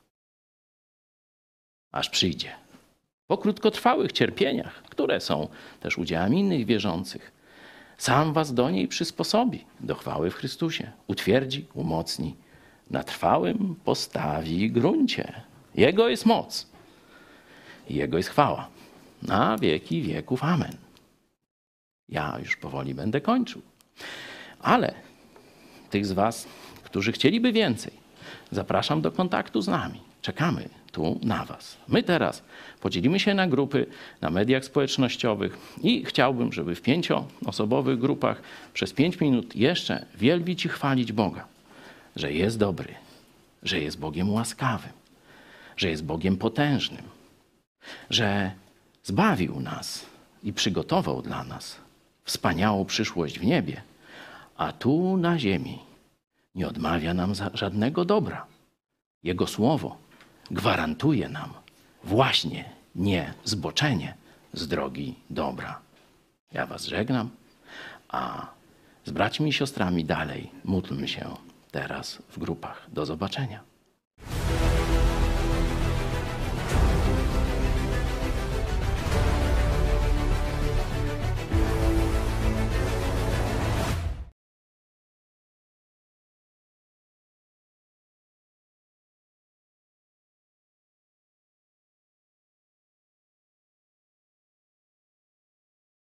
aż przyjdzie. Po krótkotrwałych cierpieniach, które są też udziałem innych wierzących, sam was do niej przysposobi, do chwały w Chrystusie. Utwierdzi, umocni, na trwałym postawi gruncie. Jego jest moc i Jego jest chwała. Na wieki wieków. Amen. Ja już powoli będę kończył. Ale tych z was, którzy chcieliby więcej, zapraszam do kontaktu z nami. Czekamy tu na was. My teraz podzielimy się na grupy, na mediach społecznościowych i chciałbym, żeby w pięcioosobowych grupach przez pięć minut jeszcze wielbić i chwalić Boga, że jest dobry, że jest Bogiem łaskawym, że jest Bogiem potężnym, że zbawił nas i przygotował dla nas wspaniałą przyszłość w niebie, a tu na ziemi nie odmawia nam żadnego dobra. Jego słowo gwarantuje nam właśnie nie zboczenie z drogi dobra. Ja was żegnam, a z braćmi i siostrami dalej módlmy się teraz w grupach. Do zobaczenia.